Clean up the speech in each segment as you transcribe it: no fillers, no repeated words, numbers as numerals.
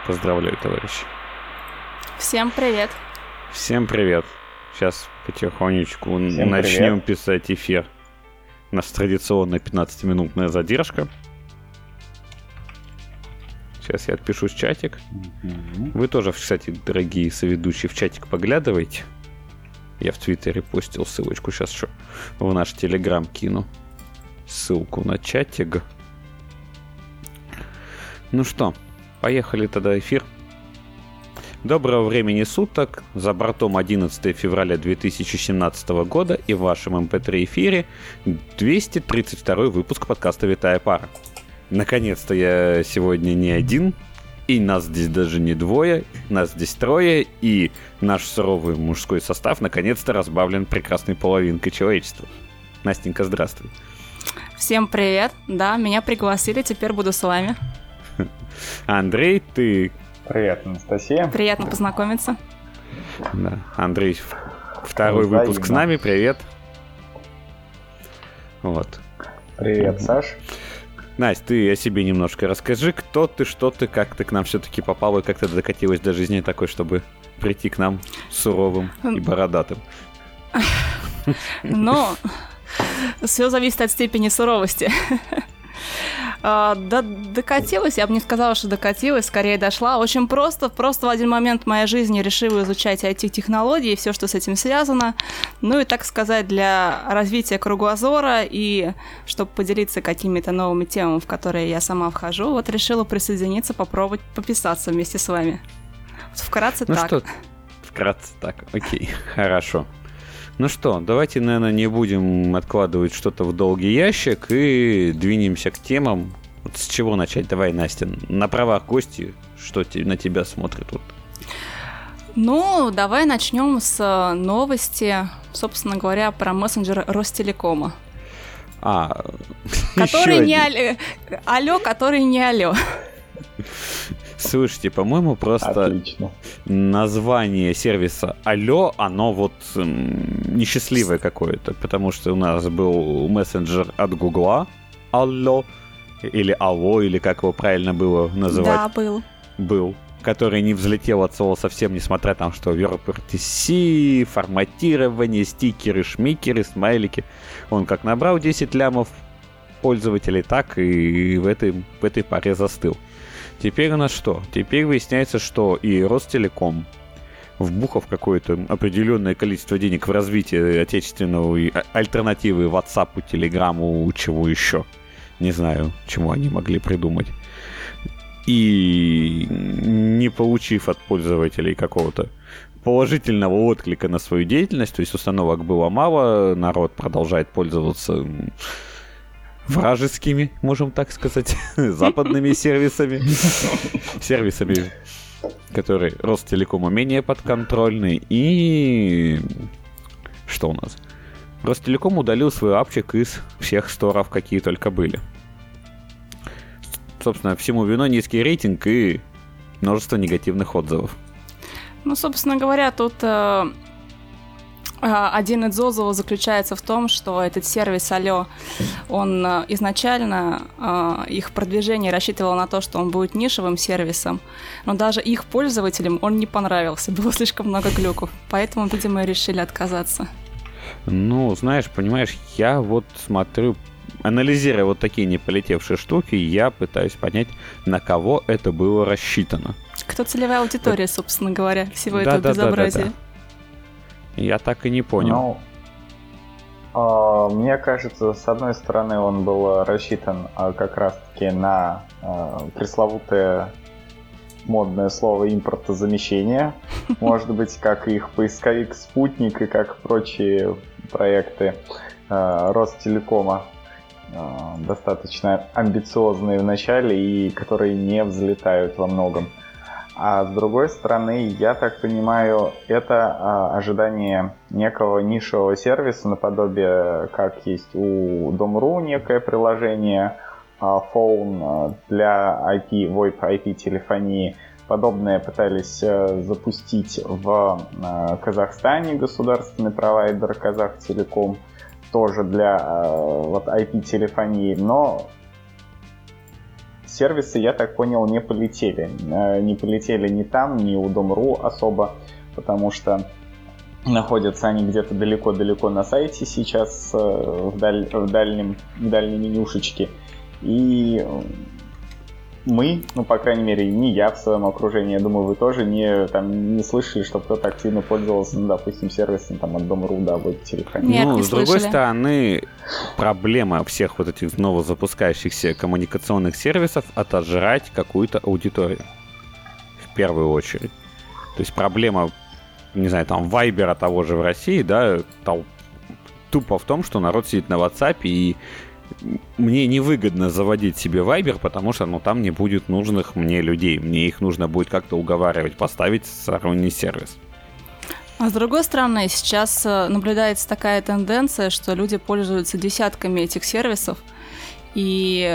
Поздравляю, товарищи. Всем привет. Всем привет. Сейчас потихонечку Всем начнем привет. писать эфир. У нас традиционная 15-минутная задержка. Сейчас я отпишусь в чатик. Вы тоже, кстати, дорогие соведущие, в чатик поглядывайте. Я в Твиттере постил ссылочку. Сейчас еще в наш Телеграм кину ссылку на чатик. Ну что, поехали тогда эфир. Доброго времени суток. За бортом 11 февраля 2017 года и в вашем MP3 эфире 232 выпуск подкаста «Витая пара». Наконец-то я сегодня не один, и нас здесь даже не двое, нас здесь трое, и наш суровый мужской состав наконец-то разбавлен прекрасной половинкой человечества. Настенька, здравствуй. Всем привет. Да, меня пригласили, теперь буду с вами. Андрей, ты... Привет, Анастасия. Приятно познакомиться. Да, Андрей, второй Взаимно. выпуск с нами, привет. Вот. Привет, Саш. Настя, ты о себе немножко расскажи, кто ты, что ты, как ты к нам все-таки попала, и как ты докатилась до жизни такой, чтобы прийти к нам суровым и бородатым. Но все зависит от степени суровости. Докатилась, я бы не сказала, что докатилась, скорее дошла. Очень просто в один момент в моей жизни решила изучать IT-технологии и все, что с этим связано. Ну и, так сказать, для развития кругозора и чтобы поделиться какими-то новыми темами, в которые я сама вхожу, вот решила присоединиться, попробовать пописаться вместе с вами. Вот вкратце Ну так. что, вкратце так, окей, хорошо. Ну что, давайте, наверное, не будем откладывать что-то в долгий ящик и двинемся к темам. Вот с чего начать? Давай, Настя, на правах гости, что на тебя смотрят вот. Ну, давай начнем с новости, собственно говоря, про мессенджер Ростелекома. Который не алло, который не алло. Слушайте, по-моему, просто Отлично. название сервиса «Алло», оно вот несчастливое какое-то, потому что у нас был мессенджер от Гугла «Алло», или «Алло», или как его правильно было называть. Да, был. Был. Который не взлетел от слова совсем, несмотря на то, что WebRTC, форматирование, стикеры, шмикеры, смайлики. Он как набрал 10 лямов пользователей, так и в этой паре застыл. Теперь у нас что? Теперь выясняется, что и Ростелеком, вбухав какое-то определенное количество денег в развитие отечественного альтернативы WhatsApp, Telegram, чего еще, не знаю, чему они могли придумать, и не получив от пользователей какого-то положительного отклика на свою деятельность, то есть установок было мало, народ продолжает пользоваться вражескими, можем так сказать, западными сервисами, которые Ростелекому менее подконтрольны. И что у нас? Ростелеком удалил свой апчик из всех сторов, какие только были. Собственно, всему виной низкий рейтинг и множество негативных отзывов. Ну, собственно говоря, тут один из отзывов заключается в том, что этот сервис Алло, он изначально их продвижение рассчитывал на то, что он будет нишевым сервисом, но даже их пользователям он не понравился, было слишком много глюков, поэтому, видимо, решили отказаться. Ну, знаешь, понимаешь, я вот смотрю, анализируя вот такие не полетевшие штуки, я пытаюсь понять, на кого это было рассчитано. Кто целевая аудитория, собственно говоря, всего этого безобразия? Да. Я так и не понял. Мне кажется, с одной стороны, он был рассчитан как раз-таки на пресловутое модное слово импортозамещение. Может быть, как их поисковик «Спутник» и как прочие проекты Ростелекома, достаточно амбициозные в начале и которые не взлетают во многом. А с другой стороны, я так понимаю, это ожидание некого нишевого сервиса наподобие, как есть у Dom.ru некое приложение Phone для IP, VoIP IP-телефонии. Подобное пытались запустить в Казахстане государственный провайдер Казахтелеком, тоже для IP-телефонии, но сервисы, я так понял, не полетели. Не полетели ни там, ни у Дом.ру особо, потому что находятся они где-то далеко-далеко на сайте сейчас, в дальней менюшечке. И мы, ну, по крайней мере, не я в своем окружении, я думаю, вы тоже не слышали, что кто-то активно пользовался, ну, допустим, сервисом там, от Дом.ру, да, в телефоне. Нет, ну, не с другой слышали. стороны, проблема всех вот этих новозапускающихся коммуникационных сервисов — отожрать какую-то аудиторию. В первую очередь. То есть проблема, не знаю, там, Вайбера того же в России, да, тупо в том, что народ сидит на WhatsApp, и мне невыгодно заводить себе Viber, потому что, ну, там не будет нужных мне людей. Мне их нужно будет как-то уговаривать, поставить сторонний сервис. А с другой стороны, сейчас наблюдается такая тенденция, что люди пользуются десятками этих сервисов, и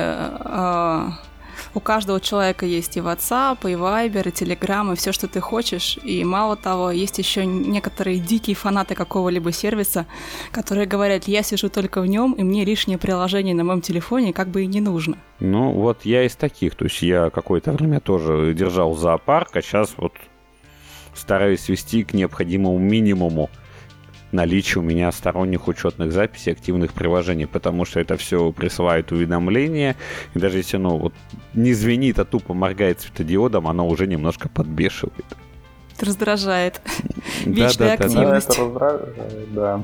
у каждого человека есть и WhatsApp, и Viber, и Telegram, и все, что ты хочешь. И мало того, есть еще некоторые дикие фанаты какого-либо сервиса, которые говорят, я сижу только в нем, и мне лишнее приложение на моем телефоне как бы и не нужно. Ну, вот я из таких. То есть я какое-то время тоже держал зоопарк, а сейчас вот стараюсь свести к необходимому минимуму наличие у меня сторонних учетных записей, активных приложений, потому что это все присылает уведомления, и даже если оно вот не звенит, а тупо моргает светодиодом, оно уже немножко подбешивает. Это раздражает. Вечная активность. Это раздражает, да.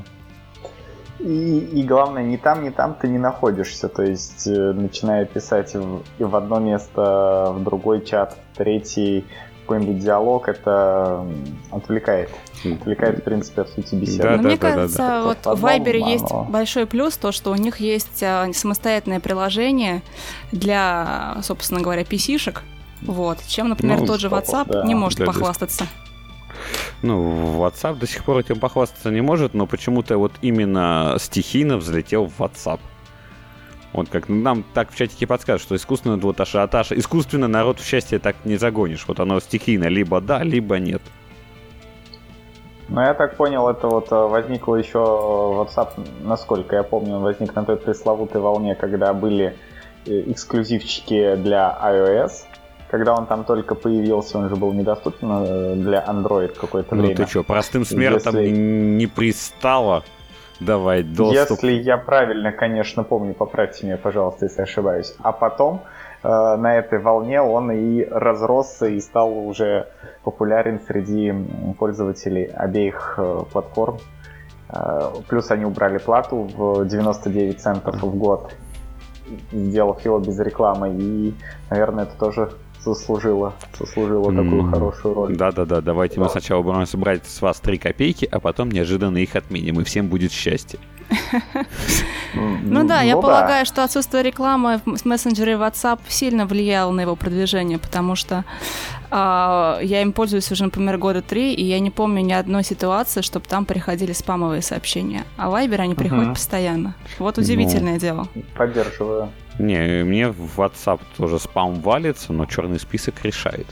И главное, ни там ты не находишься, то есть начиная писать в одно место, в другой чат, в третий какой-нибудь диалог, это отвлекает. Отвлекает, в принципе, от сути беседы. Но мне кажется, вот в Viber есть большой плюс, то, что у них есть самостоятельное приложение для, собственно говоря, PC-шек, вот, чем, например, тот же WhatsApp не может похвастаться. Ну, WhatsApp до сих пор этим похвастаться не может, но почему-то вот именно стихийно взлетел в WhatsApp. Вот как нам так в чатике подсказывают, что искусственно вот ажиотаж, искусственно народ в счастье так не загонишь. Вот оно стихийно либо да, либо нет. Ну, я так понял, это вот возникло еще WhatsApp, насколько я помню, он возник на той пресловутой волне, когда были эксклюзивчики для iOS. Когда он там только появился, он же был недоступен для Android какое-то время. Ну ты что, простым смертам не пристало давать доступ? Если я правильно, конечно, помню, поправьте меня, пожалуйста, если ошибаюсь. А потом на этой волне он и разросся и стал уже популярен среди пользователей обеих платформ. Плюс они убрали плату в 99 центов в год, сделав его без рекламы. И, наверное, это тоже заслужило такую хорошую роль. Да-да-да, давайте мы сначала будем собрать с вас 3 копейки, а потом неожиданно их отменим, и всем будет счастье. Ну да, я полагаю, что отсутствие рекламы в мессенджере WhatsApp сильно влияло на его продвижение, потому что я им пользуюсь уже, например, года 3, и я не помню ни одной ситуации, чтобы там приходили спамовые сообщения. А в Viber они приходят постоянно. Вот удивительное дело. Поддерживаю. Не, мне в WhatsApp тоже спам валится, но черный список решает.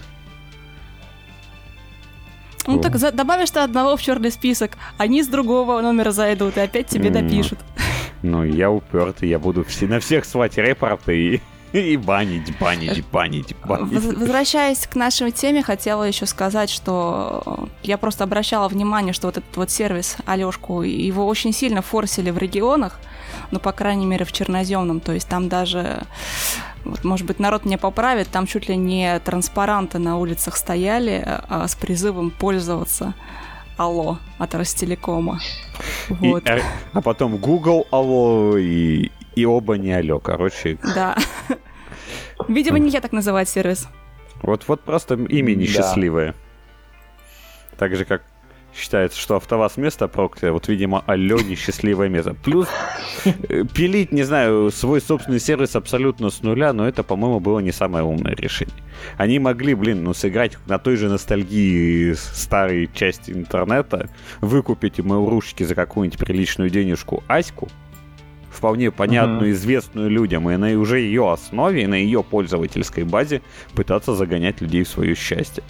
Ну так добавишь ты одного в черный список, они с другого номера зайдут и опять тебе допишут. Ну, я упертый, я буду на всех свать репорты и банить. Возвращаясь к нашей теме, хотела еще сказать, что я просто обращала внимание, что вот этот вот сервис Алёшку, его очень сильно форсили в регионах, ну, по крайней мере, в черноземном, то есть там даже, вот, может быть, народ меня поправит, там чуть ли не транспаранты на улицах стояли с призывом пользоваться Алло от Ростелекома. Вот. А потом Google Алло и оба не Алло, короче. Да. Видимо, не я так называть сервис. Вот просто имя несчастливое. Так же, как считается, что АвтоВАЗ место проклятое, вот, видимо, Алло несчастливое место. Плюс пилить, не знаю, свой собственный сервис абсолютно с нуля, но это, по-моему, было не самое умное решение. Они могли, сыграть на той же ностальгии старой части интернета, выкупить у Mail.ru за какую-нибудь приличную денежку Аську, вполне понятную, известную людям, и на уже ее основе, и на ее пользовательской базе пытаться загонять людей в свое счастье.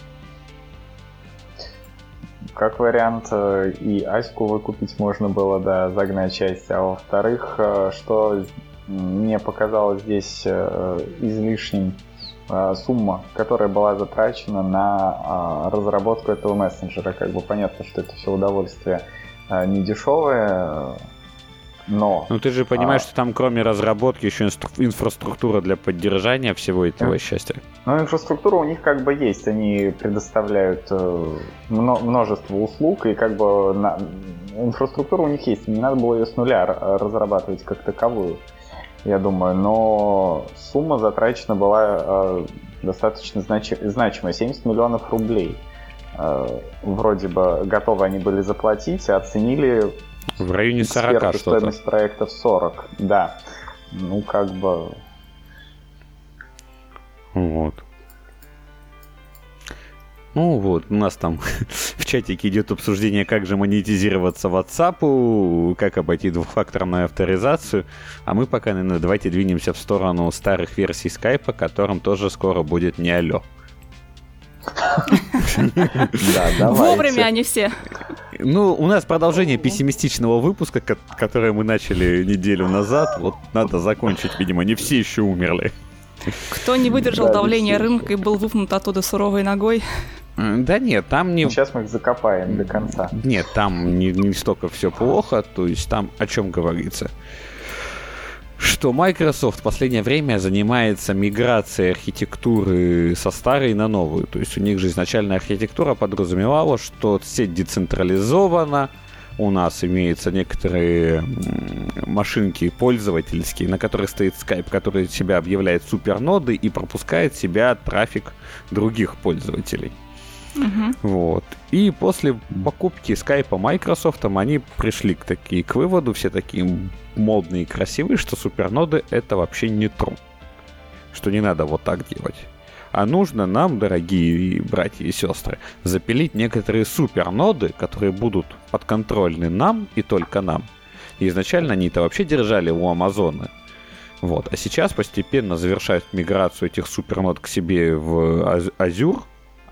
Как вариант, и Аську выкупить можно было, да, загнать часть. А во-вторых, что мне показалось здесь излишним сумма, которая была затрачена на разработку этого мессенджера. Как бы понятно, что это все удовольствие не дешевое, но... Ну ты же понимаешь, что там кроме разработки еще инфраструктура для поддержания всего этого счастья. Ну, инфраструктура у них как бы есть. Они предоставляют множество услуг, и как бы инфраструктура у них есть. Не надо было ее с нуля разрабатывать как таковую, я думаю. Но сумма затрачена была достаточно значимая. 70 миллионов рублей. Вроде бы готовы они были заплатить, а оценили... В районе 40 что-то. Стоимость проекта в 40, да. Ну, как бы... Вот. Ну вот, у нас там в чатике идет обсуждение, как же монетизироваться WhatsApp, как обойти двухфакторную авторизацию. А мы пока, наверное, давайте двинемся в сторону старых версий Skype, которым тоже скоро будет не алло. Вовремя они все. Ну, у нас продолжение пессимистичного выпуска, который мы начали неделю назад. Вот надо закончить, видимо, не все еще умерли. Кто не выдержал давления рынка и был выпнут оттуда суровой ногой. Да нет, там не... Сейчас мы их закопаем до конца. Нет, там не столько все плохо, то есть там о чем говорится. Что Microsoft в последнее время занимается миграцией архитектуры со старой на новую. То есть у них же изначальная архитектура подразумевала, что сеть децентрализована, у нас имеются некоторые машинки пользовательские, на которых стоит Skype, который себя объявляет супернодой и пропускает в себя трафик других пользователей. Вот. И после покупки Skype Microsoft они пришли к выводу, все такие модные и красивые, что суперноды это вообще не true. Что не надо вот так делать. А нужно нам, дорогие братья и сестры, запилить некоторые суперноды, которые будут подконтрольны нам и только нам. И изначально они это вообще держали у Амазона. Вот. А сейчас постепенно завершают миграцию этих супернод к себе в Azure,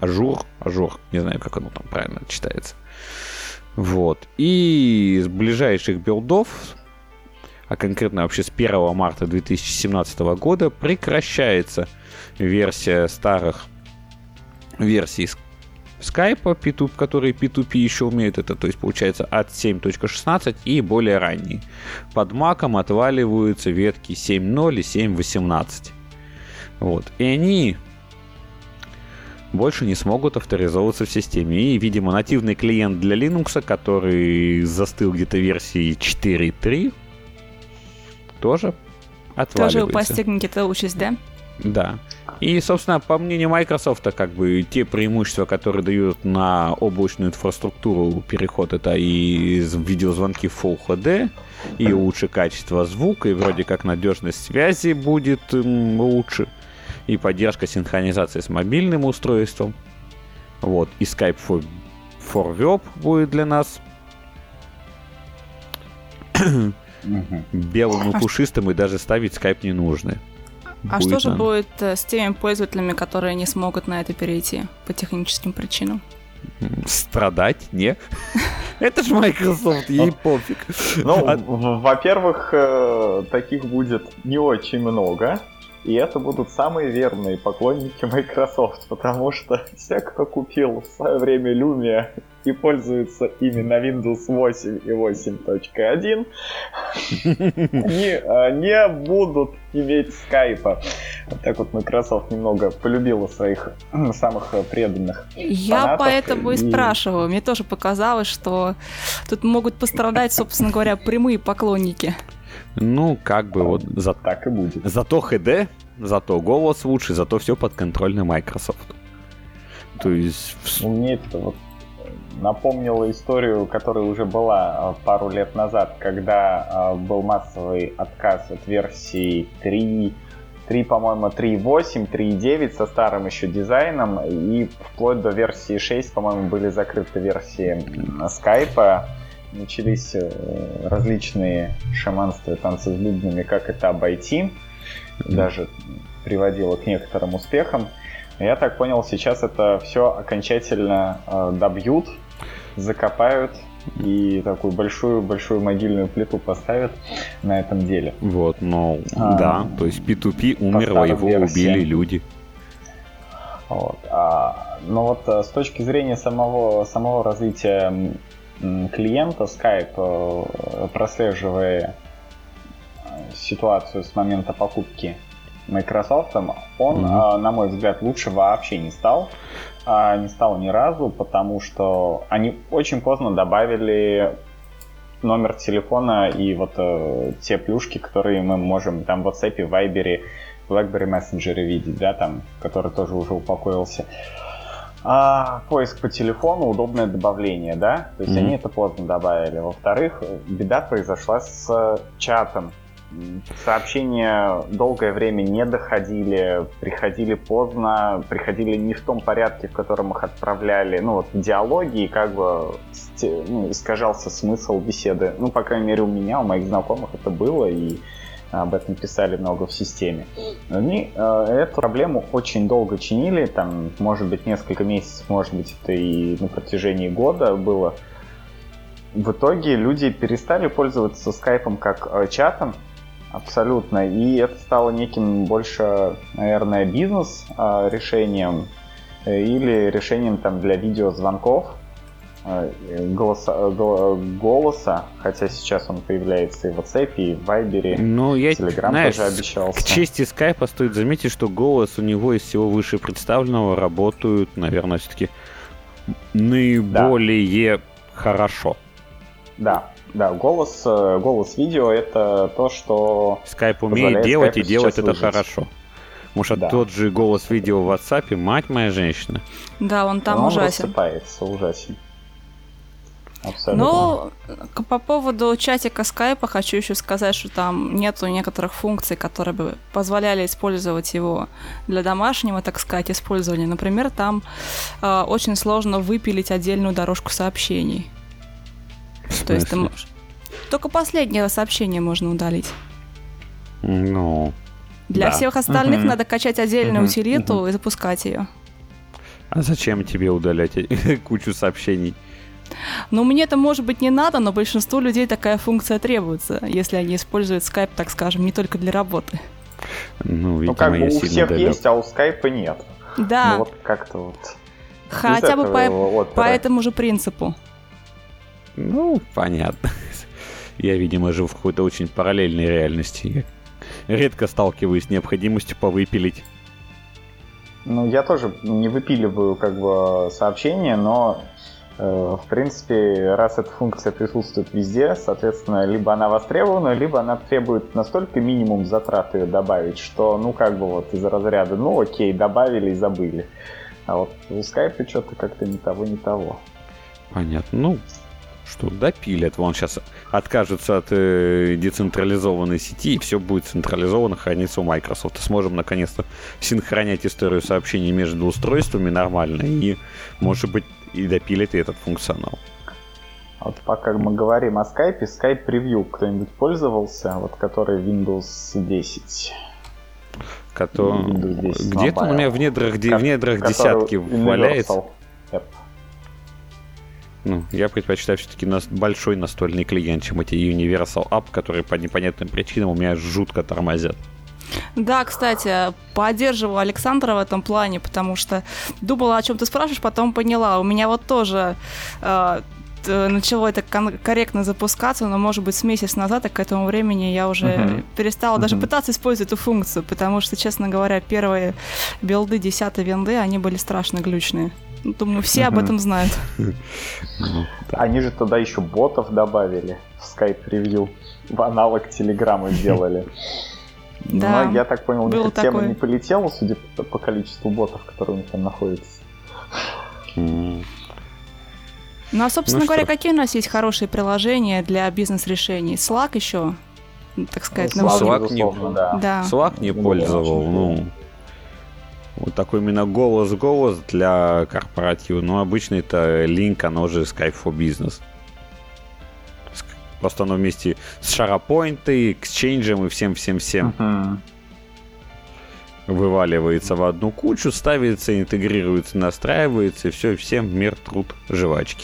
не знаю, как оно там правильно читается. Вот. И с ближайших билдов, а конкретно вообще с 1 марта 2017 года, прекращается версия старых версий Skype, которые P2P еще умеют. Это, то есть, получается, от 7.16 и более ранние. Под Mac'ом отваливаются ветки 7.0 и 7.18. Вот. И они больше не смогут авторизовываться в системе. И, видимо, нативный клиент для Linux, который застыл где-то в версии 4.3, тоже отваливается. Тоже постигнет эту участь, да? Да. И, собственно, по мнению Microsoft, как бы те преимущества, которые дают на облачную инфраструктуру переход, это и видеозвонки в Full HD, и лучше качество звука, и вроде как надежность связи будет лучше, и поддержка синхронизации с мобильным устройством. Вот. И Skype for Web будет для нас белым и пушистым, и даже ставить Skype не нужно. А что же будет с теми пользователями, которые не смогут на это перейти по техническим причинам? Страдать? Не. Это же Microsoft, ей пофиг. Ну, во-первых, таких будет не очень много. И это будут самые верные поклонники Microsoft, потому что все, кто купил в свое время Lumia и пользуется ими на Windows 8 и 8.1, не будут иметь скайпа. Вот так вот Microsoft немного полюбила своих самых преданных Я фанатов. Поэтому и спрашиваю. Мне тоже показалось, что тут могут пострадать, собственно говоря, прямые поклонники. Ну, как бы вот... Так и будет. Зато HD, зато голос лучше, зато все подконтрольно Microsoft. То есть... Мне это вот напомнило историю, которая уже была пару лет назад, когда был массовый отказ от версии 3, по-моему, 3.8, 3.9 со старым еще дизайном, и вплоть до версии 6, по-моему, были закрыты версии Skype. Начались различные шаманства и танцы с бубнами, как это обойти. Даже приводило к некоторым успехам. Я так понял, сейчас это все окончательно добьют, закопают и такую большую могильную плиту поставят на этом деле. Вот, ну, да, то есть P2P умерло, его убили люди. Вот. Но вот с точки зрения самого развития клиента, Skype, прослеживая ситуацию с момента покупки Microsoft, он, на мой взгляд, лучше вообще не стал. Не стал ни разу, потому что они очень поздно добавили номер телефона и вот те плюшки, которые мы можем там в WhatsApp, Viber, BlackBerry Messenger видеть, да, там, который тоже уже упокоился. Поиск по телефону, удобное добавление, да, то есть они это поздно добавили. Во-вторых, беда произошла с чатом. Сообщения долгое время не доходили, приходили поздно, приходили не в том порядке, в котором их отправляли. Ну вот в диалоге, как бы искажался смысл беседы. Ну, по крайней мере, у меня, у моих знакомых это было, и об этом писали много в системе. Они эту проблему очень долго чинили, там, может быть, несколько месяцев, может быть, это и на протяжении года было. В итоге люди перестали пользоваться скайпом как чатом, абсолютно, и это стало неким больше, наверное, бизнес-решением или решением там для видеозвонков, голоса, хотя сейчас он появляется и в WhatsApp, и в Viber, Telegram тоже обещался. К чести скайпа стоит заметить, что голос у него из всего выше представленного работают, наверное, все-таки наиболее хорошо. Да, голос видео — это то, что Скайп умеет делать, и делать это хорошо. Потому что тот же голос видео в WhatsApp, мать моя женщина. Да, он там ужасен. Он рассыпается, ужасен. Абсолютно. Но по поводу чатика скайпа хочу еще сказать, что там нету некоторых функций, которые бы позволяли использовать его для домашнего, так сказать, использования. Например, там очень сложно выпилить отдельную дорожку сообщений. То есть ты можешь... Только последнее сообщение можно удалить. Для всех остальных надо качать отдельную утилиту и запускать ее. А зачем тебе удалять кучу сообщений? Ну, мне это, может быть, не надо, но большинству людей такая функция требуется, если они используют Skype, так скажем, не только для работы. Ну, видимо, как бы я у сильно всех далек. есть, а у Skype нет. Да. Ну, вот как-то вот. Хотя бы по этому же принципу. Ну, понятно. Я, видимо, живу в какой-то очень параллельной реальности. Я редко сталкиваюсь с необходимостью повыпилить. Ну, я тоже не выпиливаю как бы сообщения, но в принципе, раз эта функция присутствует везде, соответственно, либо она востребована, либо она требует настолько минимум затрат ее добавить, что, ну, как бы вот из разряда, ну, окей, добавили и забыли. А вот у Skype что-то как-то ни того, ни того. Понятно. Ну, что, допилят. Вон сейчас откажутся от децентрализованной сети, и все будет централизованно храниться у Microsoft. И сможем, наконец-то, синхронять историю сообщений между устройствами нормально, и, может быть, и допилит и этот функционал. Вот пока мы говорим о Skype, Skype Preview кто-нибудь пользовался, вот который Windows 10? Windows 10 где-то у меня в недрах десятки валяется. Yep. Ну, я предпочитаю все-таки большой настольный клиент, чем эти Universal App, которые по непонятным причинам у меня жутко тормозят. Да, кстати, поддерживаю Александра в этом плане, потому что думала, о чем ты спрашиваешь, потом поняла. У меня вот тоже начало это корректно запускаться, но, может быть, с месяц назад, и к этому времени я уже перестала даже пытаться использовать эту функцию, потому что, честно говоря, первые билды 10-й винды, они были страшно глючные. Думаю, все об этом знают. Они же туда еще ботов добавили в Skype Preview, в аналог Телеграма сделали. Да, но я так понял, у них эта тема такое. не полетела, судя по количеству ботов, которые у них там находятся. Ну, а, собственно говоря, какие у нас есть хорошие приложения для бизнес-решений? Slack еще, так сказать, на Slack не пользовал, ну... Вот такой именно голос для корпоратива. Но обычно это Link, оно же Skype for Business. Просто оно вместе с SharePoint, Exchange и всем-всем-всем вываливается в одну кучу, ставится, интегрируется, настраивается, и все, всем мир, труд, жвачки.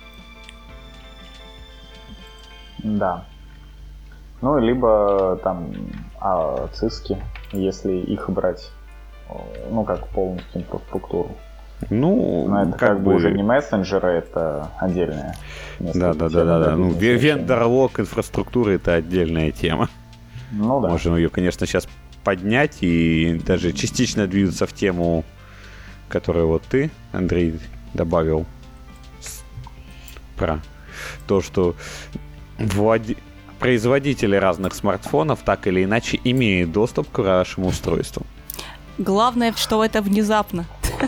Да. Ну, либо там циски, если их брать. ну, как полностью инфраструктуру. Ну, но это как бы уже не мессенджеры, это отдельное место. Да. Ну, вендор-лог инфраструктуры — это отдельная тема. Ну да. Можно ее, конечно, сейчас поднять и даже частично двинуться в тему, которую вот ты, Андрей, добавил про то, что производители разных смартфонов так или иначе имеют доступ к вашему устройству. Главное, что это внезапно.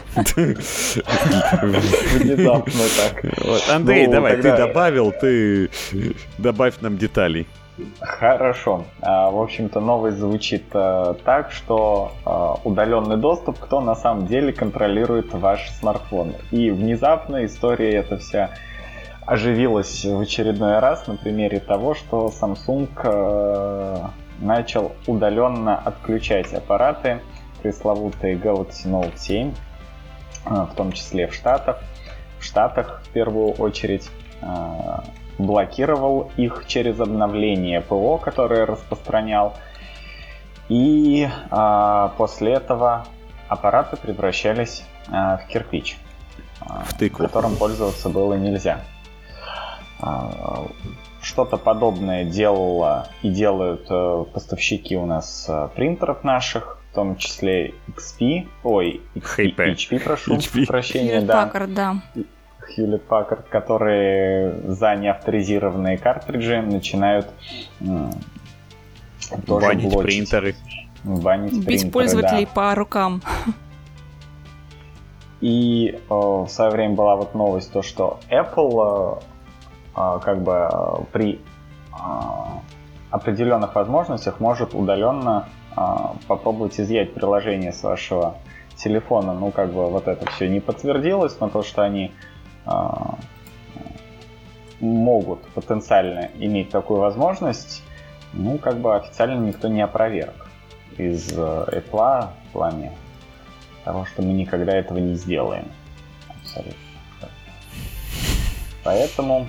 Внезапно так. Андрей, давай, ты добавил, ты добавь нам деталей. Хорошо. В общем-то, новость звучит так, что удаленный доступ, кто на самом деле контролирует ваш смартфон. И внезапно история эта вся оживилась в очередной раз на примере того, что Samsung начал удаленно отключать аппараты, пресловутые Galaxy Note 7, в том числе в Штатах в первую очередь, блокировал их через обновление ПО, которое распространял, и после этого аппараты превращались в кирпич, которым пользоваться было нельзя. Что-то подобное делала и делают поставщики у нас принтеров наших, в том числе HP, прошу прощения, Hewlett-Packard, да. Hewlett-Packard, которые за неавторизированные картриджи начинают тоже банить принтеры. Бить пользователей по рукам. И в свое время была вот новость, то, что Apple как бы при определенных возможностях может удаленно попробовать изъять приложение с вашего телефона. Ну, как бы вот это все не подтвердилось, но то, что они могут потенциально иметь такую возможность, ну, как бы официально никто не опроверг из Apple в плане того, что мы никогда этого не сделаем. Абсолютно. Поэтому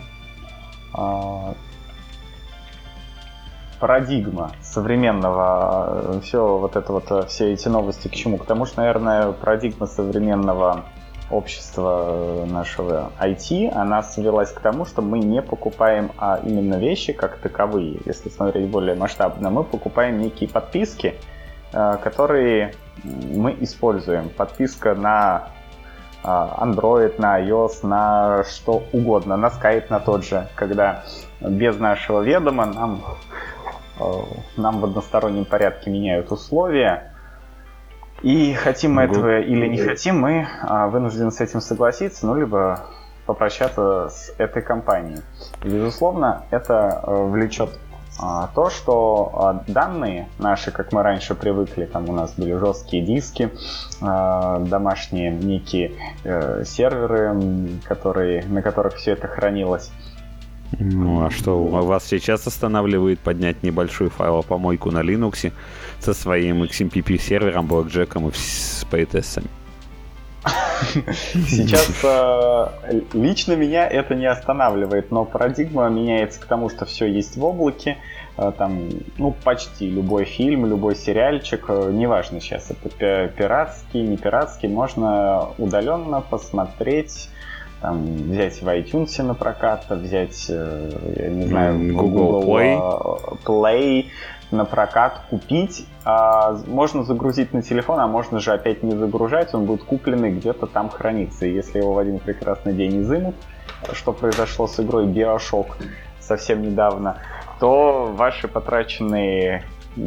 парадигма современного, все эти новости к чему? К тому, что, наверное, парадигма современного общества нашего IT, она свелась к тому, что мы не покупаем именно вещи как таковые. Если смотреть более масштабно, мы покупаем некие подписки, которые мы используем. Подписка на Android, на iOS, на что угодно, на Skype, на тот же, когда без нашего ведома нам в одностороннем порядке меняют условия, и хотим мы этого или не хотим, мы вынуждены с этим согласиться, ну, либо попрощаться с этой компанией. Безусловно, это влечет то, что данные наши, как мы раньше привыкли, там у нас были жесткие диски, домашние некие серверы, на которых все это хранилось. Ну а что, вас сейчас останавливает поднять небольшую файлопомойку на Linux со своим XMPP сервером, блэкджеком и с поэтессами? Сейчас лично меня это не останавливает, но парадигма меняется к тому, что все есть в облаке. Там, ну, почти любой фильм, любой сериальчик, неважно сейчас, это пиратский, не пиратский, можно удаленно посмотреть, там, взять в iTunes на прокат, взять, я не знаю, Google Play на прокат, купить. Можно загрузить на телефон, а можно же опять не загружать, он будет купленный, где-то там храниться. И если его в один прекрасный день изымут, что произошло с игрой BioShock совсем недавно, то ваши потраченные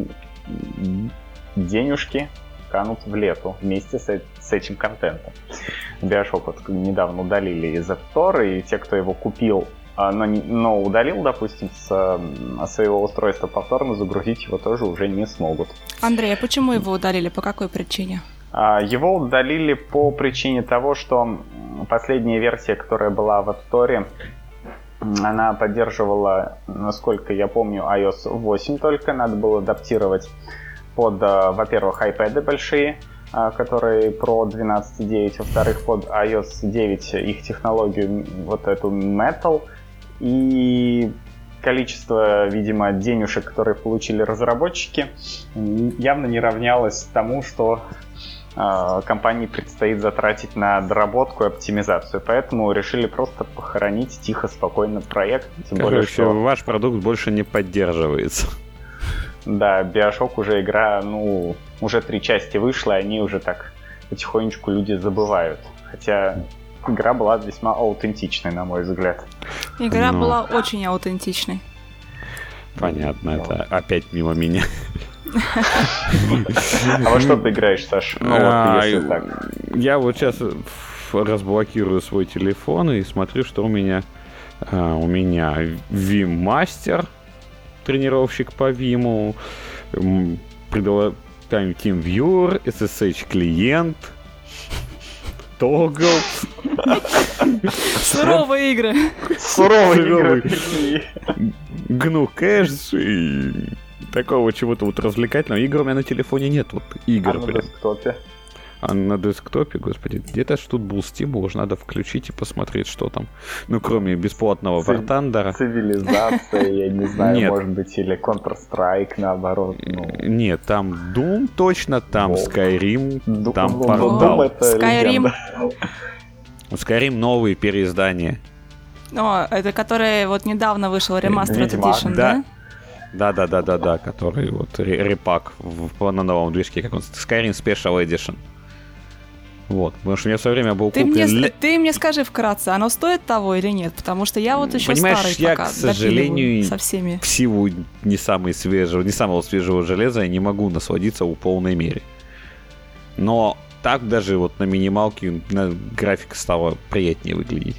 денежки канут в лету вместе с этим контентом. BioShock вот недавно удалили из App Store, и те, кто его купил, но удалил, допустим, с своего устройства, повторно загрузить его тоже уже не смогут. Андрей, а почему его удалили? По какой причине? Его удалили по причине того, что последняя версия, которая была в App Store, она поддерживала, насколько я помню, iOS 8 только. Надо было адаптировать под, во-первых, iPad большие, которые Pro 12.9, во-вторых, под iOS 9 их технологию, вот эту Metal, и количество, видимо, денежек, которые получили разработчики, явно не равнялось тому, что компании предстоит затратить на доработку и оптимизацию, поэтому решили просто похоронить тихо, спокойно проект. Тем более, что ваш продукт больше не поддерживается. Да, Bioshock уже игра, уже 3 части вышла, и они уже так потихонечку люди забывают. Хотя игра была весьма аутентичной, на мой взгляд. Игра была очень аутентичной. Понятно, это опять мимо меня. А во что ты играешь, Саш? Если так. Я вот сейчас разблокирую свой телефон и смотрю, что у меня Vim Master, тренировщик по Vim, TeamViewer, SSH клиент, Toggle. Суровые игры. Суровые игры. GNU Cache и такого чего-то вот развлекательного. Игр у меня на телефоне нет. Вот игр. А на десктопе? А на десктопе, господи, где-то ж тут был Steam, уж надо включить и посмотреть, что там. Кроме бесплатного War Thunder. Цивилизация, я не знаю, нет. Может быть, или Counter-Strike, наоборот. Нет, там Doom точно, там Skyrim, там Skyrim. Skyrim новые переиздания. Это который вот недавно вышел Remastered Edition, да? Да, который вот репак на новом движке, как он, Skyrim Special Edition. Вот, потому что у меня в свое время был куплен... Ты мне скажи вкратце, оно стоит того или нет? Потому что я вот еще старый я, пока к сожалению, со всеми. в силу не самого свежего железа я не могу насладиться в полной мере. Но так даже вот на минималке графика стала приятнее выглядеть.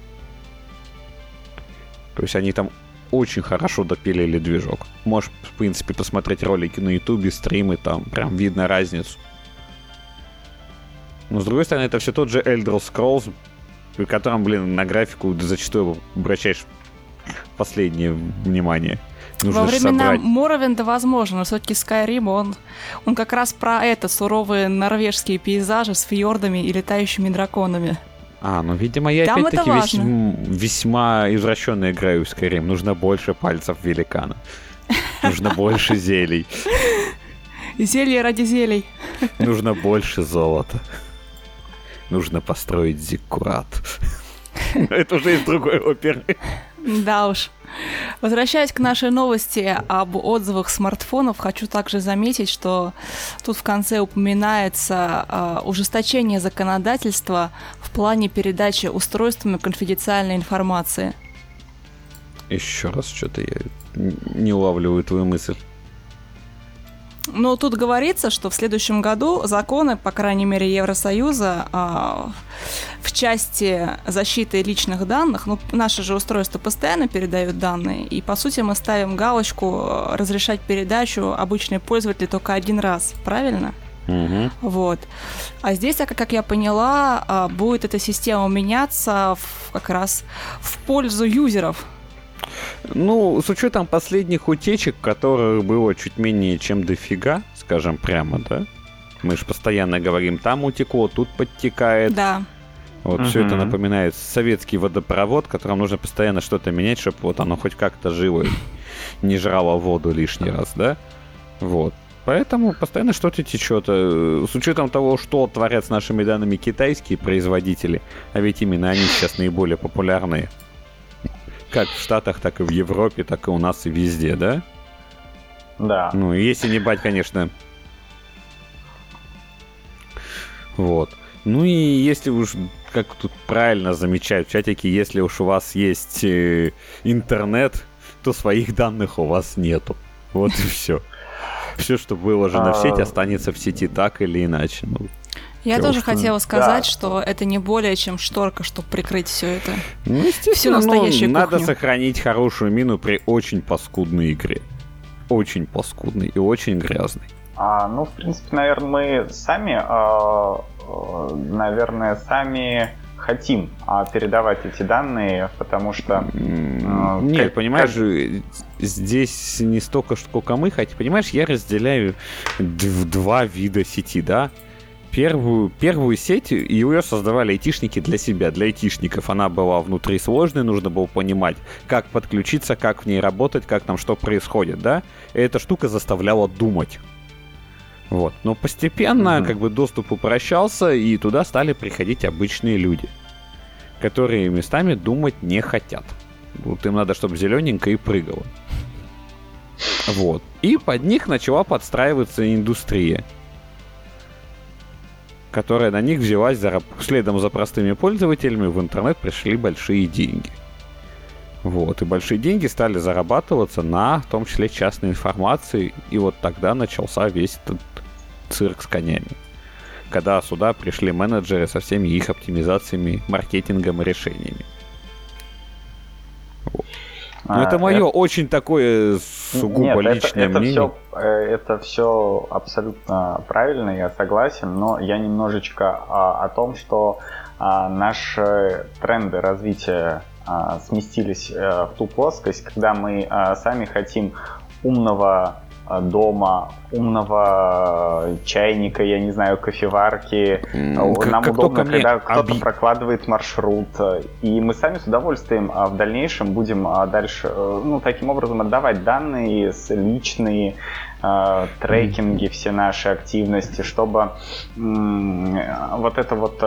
То есть они там очень хорошо допилили движок. Можешь, в принципе, посмотреть ролики на ютубе, стримы, там прям видно разницу. Но, с другой стороны, это все тот же Elder Scrolls, при котором, на графику зачастую обращаешь последнее внимание. Нужно во времена собрать. Моровинда возможно, но все-таки Skyrim, он как раз про это, суровые норвежские пейзажи с фьордами и летающими драконами. Видимо, я там опять-таки весьма извращенно играю в Skyrim. Нужно больше пальцев великана. Нужно больше зелий. Зелье ради зелий. Нужно больше золота. Нужно построить зиккурат. Это уже из другой оперы. Да уж. Возвращаясь к нашей новости об отзывах смартфонов, хочу также заметить, что тут в конце упоминается ужесточение законодательства в плане передачи устройствами конфиденциальной информации. Еще раз, что-то я не улавливаю твою мысль. Но тут говорится, что в следующем году законы, по крайней мере, Евросоюза в части защиты личных данных, наши же устройства постоянно передают данные, и, по сути, мы ставим галочку разрешать передачу обычный пользователь только один раз, правильно? Угу. Вот. А здесь, как я поняла, будет эта система меняться как раз в пользу юзеров. С учетом последних утечек, которых было чуть менее чем дофига, скажем прямо, да? Мы же постоянно говорим, там утекло, тут подтекает. Да. Вот все это напоминает советский водопровод, которым нужно постоянно что-то менять, чтобы вот оно хоть как-то жило и не жрало воду лишний раз, да? Вот. Поэтому постоянно что-то течет. С учетом того, что творят с нашими данными китайские производители, а ведь именно они сейчас наиболее популярные, как в Штатах, так и в Европе, так и у нас и везде, да? Да. Если не брать, конечно. Вот. И если уж, как тут правильно замечают в чатике, если уж у вас есть интернет, то своих данных у вас нету. Вот и все. Все, что выложено в сеть, останется в сети так или иначе. Я тоже хотела сказать, что это не более чем шторка, чтобы прикрыть все это. Всю настоящую кухню. Надо сохранить хорошую мину при очень паскудной игре. Очень паскудной и очень грязной. В принципе, наверное, мы сами хотим передавать эти данные, потому что... Нет, понимаешь, здесь не столько, сколько мы хотим. Понимаешь, я разделяю два вида сети, да? Первую сеть ее создавали айтишники для себя, для айтишников. Она была внутри сложной, нужно было понимать, как подключиться, как в ней работать, как там что происходит, да? И эта штука заставляла думать. Вот. Но постепенно как бы доступ упрощался, и туда стали приходить обычные люди, которые местами думать не хотят. Вот им надо, чтобы зелененько и прыгало. Вот. И под них начала подстраиваться индустрия, которая на них взялась следом за простыми пользователями. В интернет пришли большие деньги. Вот. И большие деньги стали зарабатываться на, в том числе, частной информации. И вот тогда начался весь этот цирк с конями. Когда сюда пришли менеджеры со всеми их оптимизациями, маркетингом и решениями. Вот. Но это мое очень такое сугубо личное мнение. Это все абсолютно правильно, я согласен, но я немножечко о том, что наши тренды развития сместились в ту плоскость, когда мы сами хотим умного дома, умного чайника, я не знаю, кофеварки. Нам удобно, когда кто-то прокладывает маршрут. И мы сами с удовольствием в дальнейшем будем дальше, таким образом отдавать данные, личные трекинги, все наши активности, чтобы вот эта вот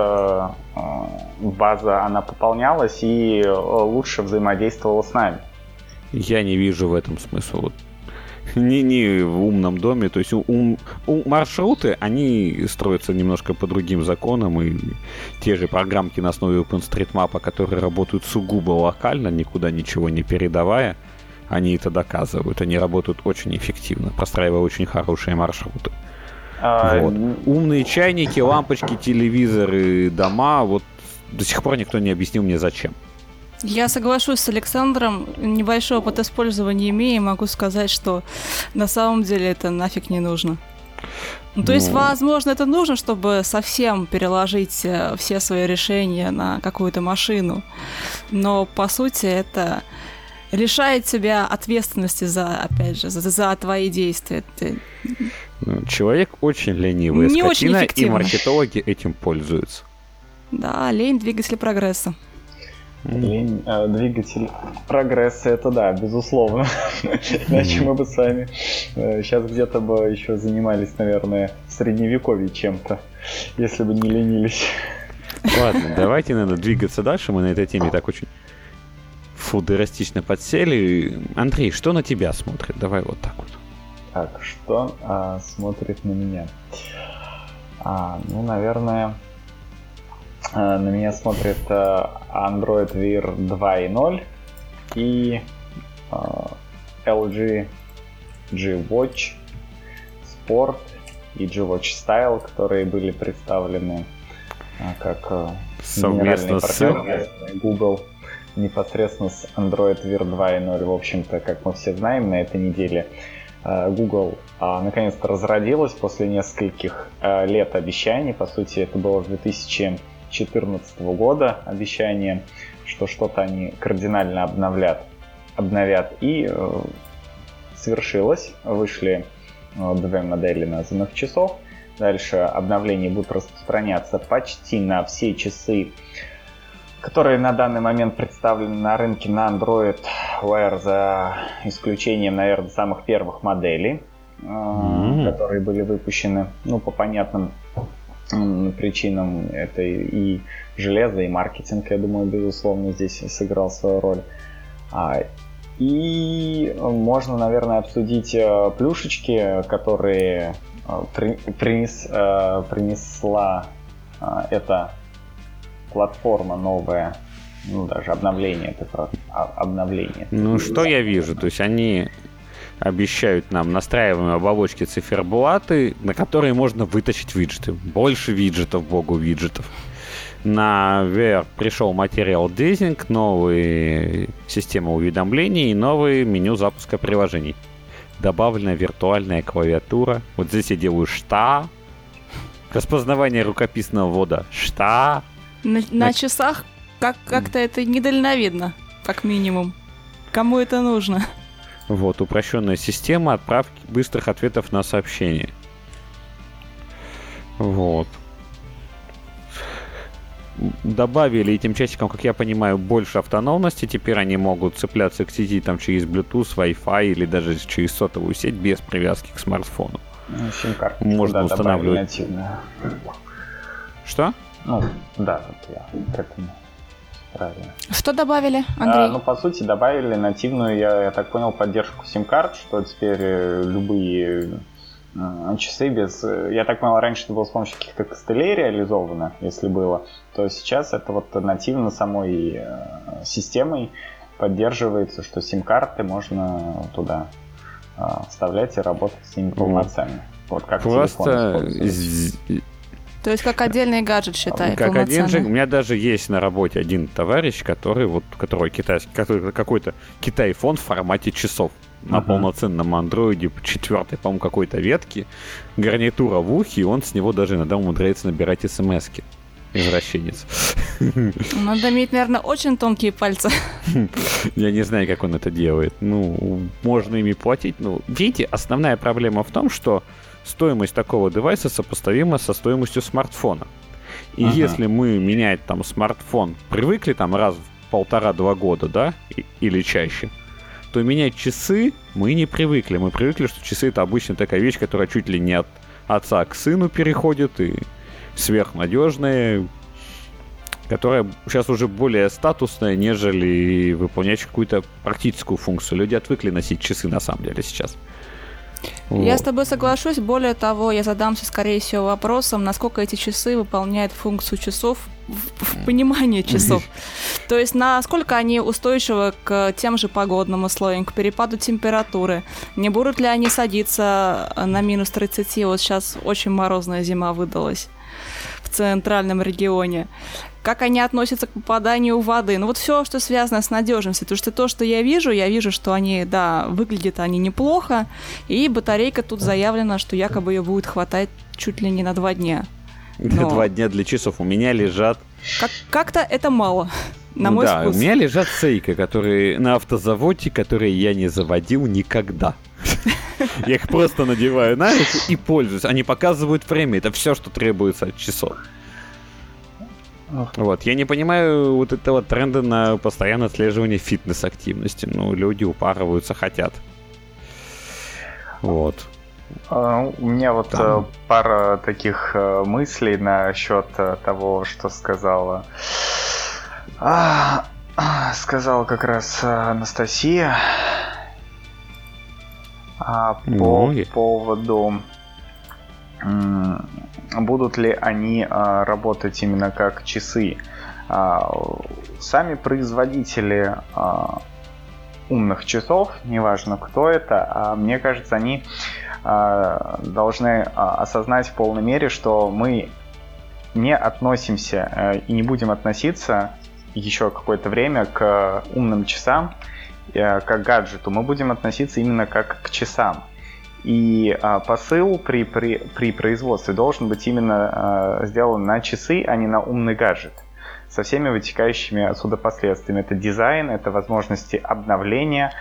база, она пополнялась и лучше взаимодействовала с нами. Я не вижу в этом смысла. Не в умном доме, то есть маршруты, они строятся немножко по другим законам, и те же программки на основе OpenStreetMap, которые работают сугубо локально, никуда ничего не передавая, они это доказывают, они работают очень эффективно, простраивая очень хорошие маршруты. Вот. Умные чайники, лампочки, телевизоры, дома, вот до сих пор никто не объяснил мне зачем. Я соглашусь с Александром, небольшой опыт использования имею, могу сказать, что на самом деле это нафиг не нужно. То есть, возможно, это нужно, чтобы совсем переложить все свои решения на какую-то машину, но, по сути, это лишает тебя ответственности за твои действия. Человек очень ленивый, не скотина, очень эффективно. И маркетологи этим пользуются. Да, лень – двигатель прогресса. Лень, двигатель прогресса, это да, безусловно. Иначе мы бы с вами сейчас где-то бы еще занимались, наверное, в средневековье чем-то, если бы не ленились. Ладно, давайте надо двигаться дальше. Мы на этой теме так очень футуристично подсели. Андрей, что на тебя смотрит? Давай вот так вот. Так, что смотрит на меня? Наверное... На меня смотрит Android Wear 2.0 и LG G-Watch Sport и G-Watch Style, которые были представлены как совместно партнер Google непосредственно с Android Wear 2.0. В общем-то, как мы все знаем, на этой неделе Google наконец-то разродилась после нескольких лет обещаний. По сути, это было в 2014 года обещание, что что-то они кардинально обновят. И свершилось. Вышли две модели названных часов. Дальше обновления будут распространяться почти на все часы, которые на данный момент представлены на рынке на Android Wear, за исключением, наверное, самых первых моделей, которые были выпущены, по понятным причинам. Это и железо, и маркетинг, я думаю, безусловно, здесь сыграл свою роль. И можно, наверное, обсудить плюшечки, которые принесла эта платформа новая, даже обновление. Обновление. Что я вижу? То есть они обещают нам настраиваемые оболочки циферблаты, на которые можно вытащить виджеты. Больше виджетов, богу виджетов. На VR пришел материал Dazing, новая система уведомлений и новое меню запуска приложений. Добавлена виртуальная клавиатура. Вот здесь я делаю «шта». Распознавание рукописного ввода «шта». На часах как-то это недальновидно, как минимум. Кому это нужно? Вот, упрощенная система отправки быстрых ответов на сообщения. Вот. Добавили этим часикам, как я понимаю, больше автономности. Теперь они могут цепляться к сети через Bluetooth, Wi-Fi или даже через сотовую сеть без привязки к смартфону. Сим-карту можно устанавливать. нативно. Что? Ну, да, вот я к этому. Правильно. Что добавили, Андрей? Ну, по сути, добавили нативную, я так понял, поддержку сим-карт, что теперь любые часы без... Я так понял, раньше это было с помощью каких-то костылей реализовано, если было, то сейчас это вот нативно самой системой поддерживается, что сим-карты можно туда вставлять и работать с ними полноценно. Вот как просто... То есть как отдельный гаджет, считай, как один же. У полноценный. меня даже есть на работе один товарищ, который китайский, который какой-то китай-фон в формате часов. На полноценном андроиде 4-й, по-моему, какой-то ветки, гарнитура в ухе, и он с него даже иногда умудряется набирать смс-ки. Извращенец. Надо иметь, наверное, очень тонкие пальцы. Я не знаю, как он это делает. Ну, можно ими платить. Ну, видите, основная проблема в том, что стоимость такого девайса сопоставима со стоимостью смартфона. И если мы менять там смартфон, привыкли там раз в 1,5-2 года, да, или чаще, то менять часы мы не привыкли. Мы привыкли, что часы — это обычно такая вещь, которая чуть ли не от отца к сыну переходит, и сверхнадежная, которая сейчас уже более статусная, нежели выполнять какую-то практическую функцию. Люди отвыкли носить часы, на самом деле, сейчас. Я с тобой соглашусь. Более того, я задамся, скорее всего, вопросом, насколько эти часы выполняют функцию часов в понимании часов. То есть, насколько они устойчивы к тем же погодным условиям, к перепаду температуры. Не будут ли они садиться на минус 30? Вот сейчас очень морозная зима выдалась в центральном регионе. Как они относятся к попаданию воды. Ну вот все, что связано с надежностью. Потому что то, что я вижу, что они, да, выглядят они неплохо. И батарейка тут заявлена, что якобы ее будет хватать чуть ли не на 2 дня. Но... 2 дня для часов. У меня лежат... Как-то это мало, на мой вкус. У меня лежат Seiko, которые на автозаводе, которые я не заводил никогда. Я их просто надеваю на руку и пользуюсь. Они показывают время. Это все, что требуется от часов. Вот, я не понимаю вот этого тренда на постоянное отслеживание фитнес-активности. Ну, люди упарываются, хотят. Вот. У меня вот пара таких мыслей насчет того, что сказала как раз Анастасия по поводу... Будут ли они работать именно как часы? Сами производители умных часов, неважно кто это, мне кажется, они должны осознать в полной мере, что мы не относимся и не будем относиться еще какое-то время к умным часам, как к гаджету. Мы будем относиться именно как к часам. И посыл при производстве должен быть именно сделан на часы, а не на умный гаджет. Со всеми вытекающими отсюда последствиями. Это дизайн, это возможности обновления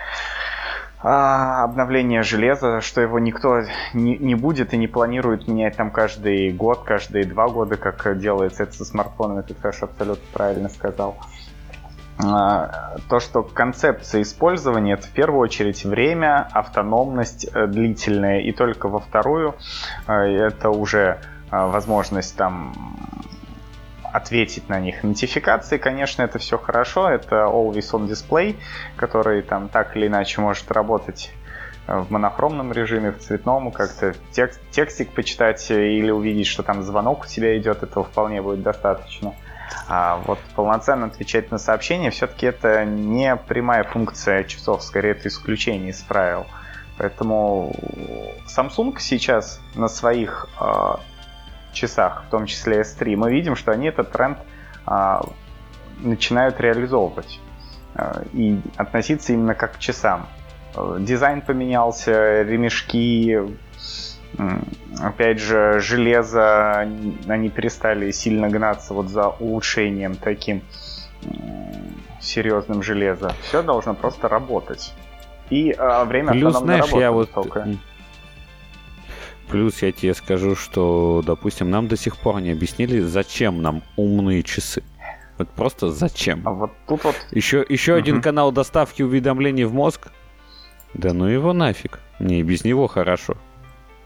железа, что его никто не будет и не планирует менять там каждый год, каждые 2 года, как делается это со смартфонами. Ты, Саша, абсолютно правильно сказал. То, что концепция использования — это в первую очередь время, автономность длительная, и только во вторую это уже возможность там ответить на них. Нотификации, конечно, это все хорошо, это Always On Display, который там так или иначе может работать в монохромном режиме, в цветном, как-то текстик почитать или увидеть, что там звонок у тебя идет, этого вполне будет достаточно. А вот полноценно отвечать на сообщения все-таки это не прямая функция часов, скорее это исключение из правил. Поэтому Samsung сейчас на своих часах, в том числе S3, мы видим, что они этот тренд начинают реализовывать и относиться именно как к часам. Дизайн поменялся, ремешки, опять же, железо, они перестали сильно гнаться вот за улучшением таким серьезным железа. Все должно просто работать. И время автономной работы высокое. Плюс я тебе скажу, что, допустим, нам до сих пор не объяснили, зачем нам умные часы. Вот просто зачем. А вот тут вот... Еще один канал доставки уведомлений в мозг. Да ну его нафиг. Мне и без него хорошо.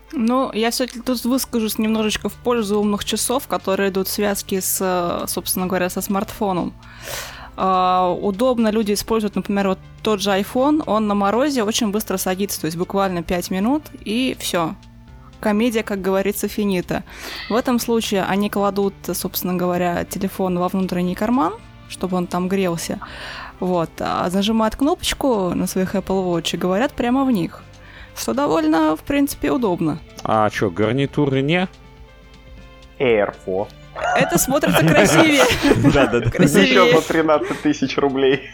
Ну, я все-таки тут выскажусь немножечко в пользу умных часов, которые идут в связке с, собственно говоря, со смартфоном. Удобно люди используют, например, вот тот же iPhone, он на морозе очень быстро садится, то есть буквально 5 минут, и все. Комедия, как говорится, финита. В этом случае они кладут, собственно говоря, телефон во внутренний карман, чтобы он там грелся, вот, а нажимают кнопочку на своих Apple Watch и говорят прямо в них, что довольно, в принципе, удобно. А что, гарнитуры не? AirPods. Это смотрится красивее. Да-да-да. Еще за 13 тысяч рублей.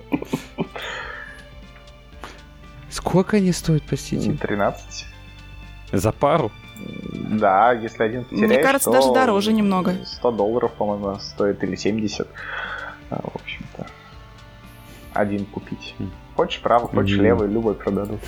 Сколько они стоят, простите? 13. За пару? Да, если один потеряешь, Мне кажется, даже дороже немного. $100, по-моему, стоит, или 70. В общем-то, один купить. Хочешь правый, хочешь левый, любой продадут.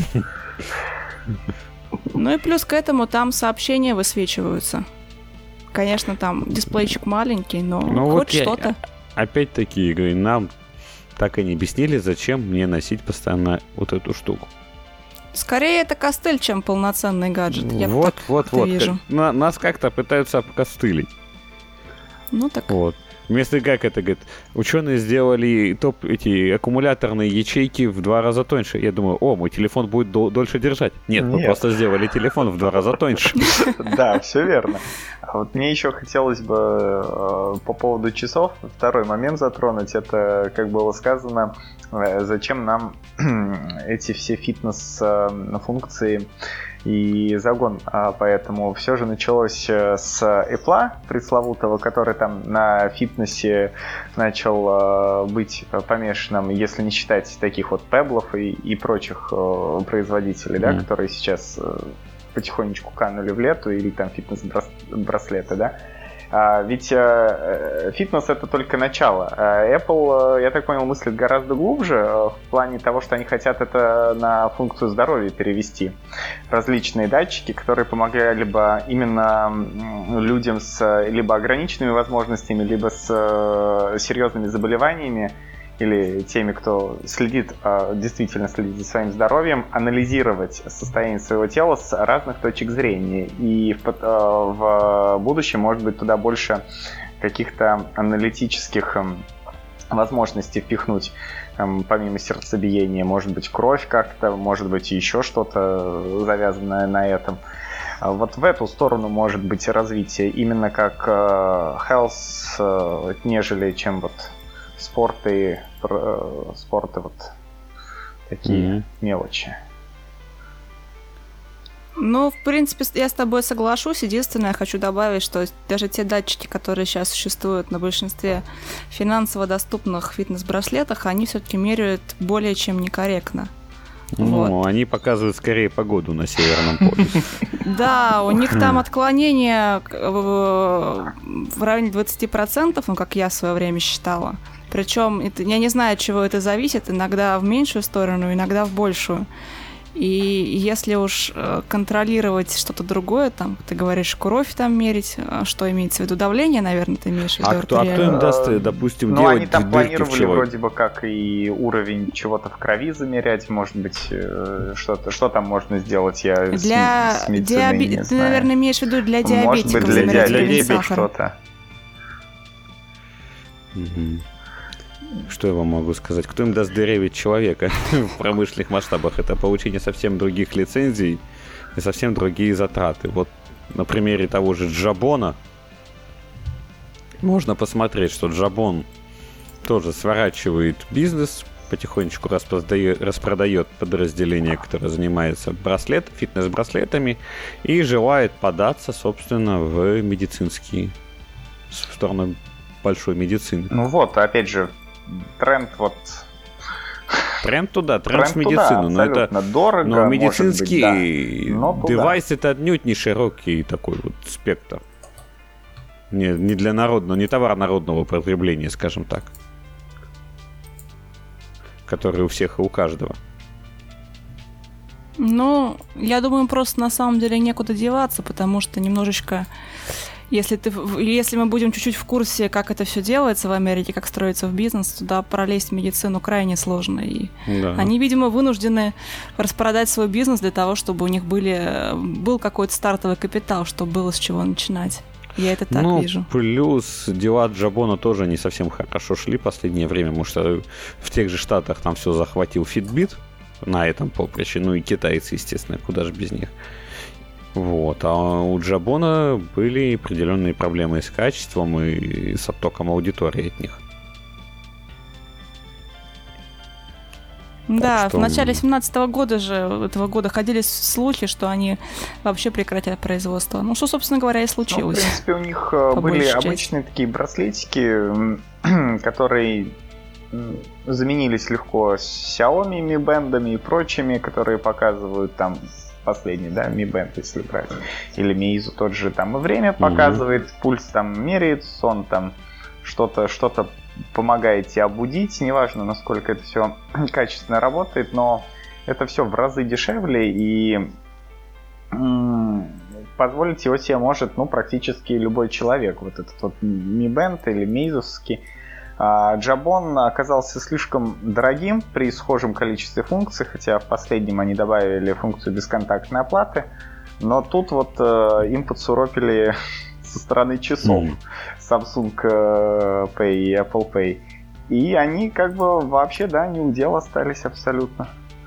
Ну и плюс к этому там сообщения высвечиваются. Конечно, там дисплейчик маленький, но хоть что-то. Опять-таки, говорю, нам так и не объяснили, зачем мне носить постоянно вот эту штуку. Скорее это костыль, чем полноценный гаджет. Я Вот. вижу. Нас как-то пытаются обкостылить. Ну так. Вот. Вместо как это, говорит, ученые сделали эти аккумуляторные ячейки в 2 раза тоньше. Я думаю, мой телефон будет дольше держать. Нет, мы просто сделали телефон в 2 раза тоньше. Да, все верно. А вот мне еще хотелось бы по поводу часов второй момент затронуть. Это, как было сказано, зачем нам эти все фитнес-функции и загон. Поэтому все же началось с Apple пресловутого, который там на фитнесе начал быть помешанным, если не считать таких вот Пеблов и прочих производителей, да, которые сейчас потихонечку канули в лету, или там фитнес-браслеты, да. Ведь фитнес — это только начало. Apple, я так понял, мыслит гораздо глубже в плане того, что они хотят это на функцию здоровья перевести. Различные датчики, которые помогали бы именно людям с либо ограниченными возможностями, либо с серьезными заболеваниями, или теми, кто действительно следит за своим здоровьем, анализировать состояние своего тела с разных точек зрения. И в будущем, может быть, туда больше каких-то аналитических возможностей впихнуть, помимо сердцебиения. Может быть, кровь как-то, может быть, еще что-то завязанное на этом. Вот в эту сторону может быть развитие именно как health, нежели чем вот спорты вот такие мелочи. Ну, в принципе, я с тобой соглашусь. Единственное, я хочу добавить, что даже те датчики, которые сейчас существуют на большинстве финансово доступных фитнес-браслетах, они все-таки меряют более чем некорректно. Ну, они показывают скорее погоду на Северном полюсе. Да, у них там отклонение в районе 20%, ну, как я в свое время считала. Причем я не знаю, от чего это зависит, иногда в меньшую сторону, иногда в большую. И если уж контролировать что-то другое, там, ты говоришь, кровь там мерить, что имеется в виду, давление, наверное, ты имеешь в виду? А кто им даст, допустим, делать они там дырки в планировали человеке? вроде бы как и уровень чего-то в крови замерять, может быть, что там можно сделать, я для с медициной не Ты, знаю. наверное, имеешь в виду для диабетиков, может быть, для замерять уровень диабетиков сахара. что-то. Что я вам могу сказать? Кто им даст дырявить человека в промышленных масштабах? Это получение совсем других лицензий и совсем другие затраты. Вот на примере того же Джабона можно посмотреть, что Джабон тоже сворачивает бизнес, потихонечку распродает подразделение, которое занимается фитнес-браслетами, и желает податься, собственно, в медицинские, в сторону большой медицины. Ну вот, опять же, тренд туда, тренд в медицину. Туда, абсолютно но дорого, но медицинский может быть, да. Но девайс это отнюдь не широкий такой вот спектр. Не для народного, не товар народного потребления, скажем так. Который у всех и у каждого. Ну, я думаю, просто на самом деле некуда деваться, потому что немножечко Если мы будем чуть-чуть в курсе, как это все делается в Америке, как строится в бизнес, туда пролезть в медицину крайне сложно. И они, видимо, вынуждены распродать свой бизнес для того, чтобы у них был какой-то стартовый капитал, чтобы было с чего начинать. Я это так вижу. Плюс дела Джабона тоже не совсем хорошо шли в последнее время, потому что в тех же Штатах там все захватил Fitbit на этом поприще, ну и китайцы, естественно, куда же без них. Вот. А у Джабона были определенные проблемы с качеством и с оттоком аудитории от них. Да, в начале 2017 года этого года ходили слухи, что они вообще прекратят производство. Ну, что, собственно говоря, и случилось. В принципе, у них были обычные такие браслетики, которые заменились легко Xiaomi, Mi Band'ами и прочими, которые показывают там последний, да, Mi Band, если брать, или Meizu тот же, там и время показывает, пульс там меряет, сон там что-то помогает тебя будить, неважно, насколько это все качественно работает, но это все в разы дешевле, и позволить его себе может, практически любой человек. Вот этот вот Mi Band или Meizу'ский. Jabon оказался слишком дорогим при схожем количестве функций, хотя в последнем они добавили функцию бесконтактной оплаты, но тут вот им подсуропили со стороны часов Samsung Pay и Apple Pay. И они как бы вообще, не у дел остались абсолютно.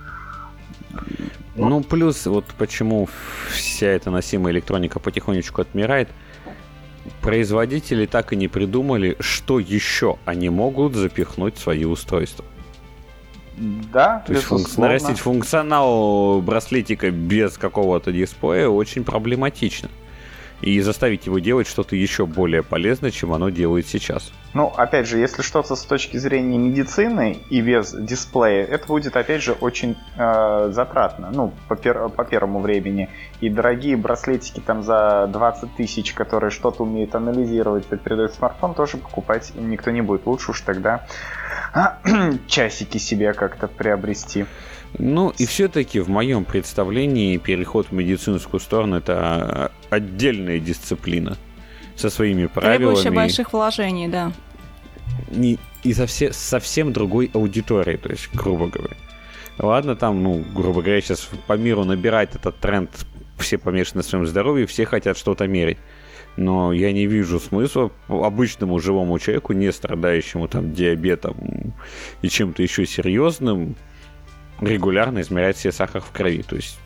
Ну, плюс вот почему вся эта носимая электроника потихонечку отмирает. Производители так и не придумали, что еще они могут запихнуть в свои устройства. Да, то есть нарастить функционал браслетика без какого-то дисплея очень проблематично. И заставить его делать что-то еще более полезное, чем оно делает сейчас. Ну, опять же, если что-то с точки зрения медицины и без дисплея, это будет, опять же, очень затратно, по первому времени. И дорогие браслетики там за 20 тысяч, которые что-то умеют анализировать и передают в смартфон, тоже покупать никто не будет. Лучше уж тогда часики себе как-то приобрести. Ну, и все-таки в моем представлении переход в медицинскую сторону – это отдельная дисциплина со своими правилами. Требующая больших вложений, да. И совсем другой аудиторией, то есть, грубо говоря. Ладно, там, грубо говоря, сейчас по миру набирает этот тренд, все помешаны на своем здоровье, все хотят что-то мерить. Но я не вижу смысла обычному живому человеку, не страдающему там диабетом и чем-то еще серьезным, регулярно измерять себе сахар в крови, то есть...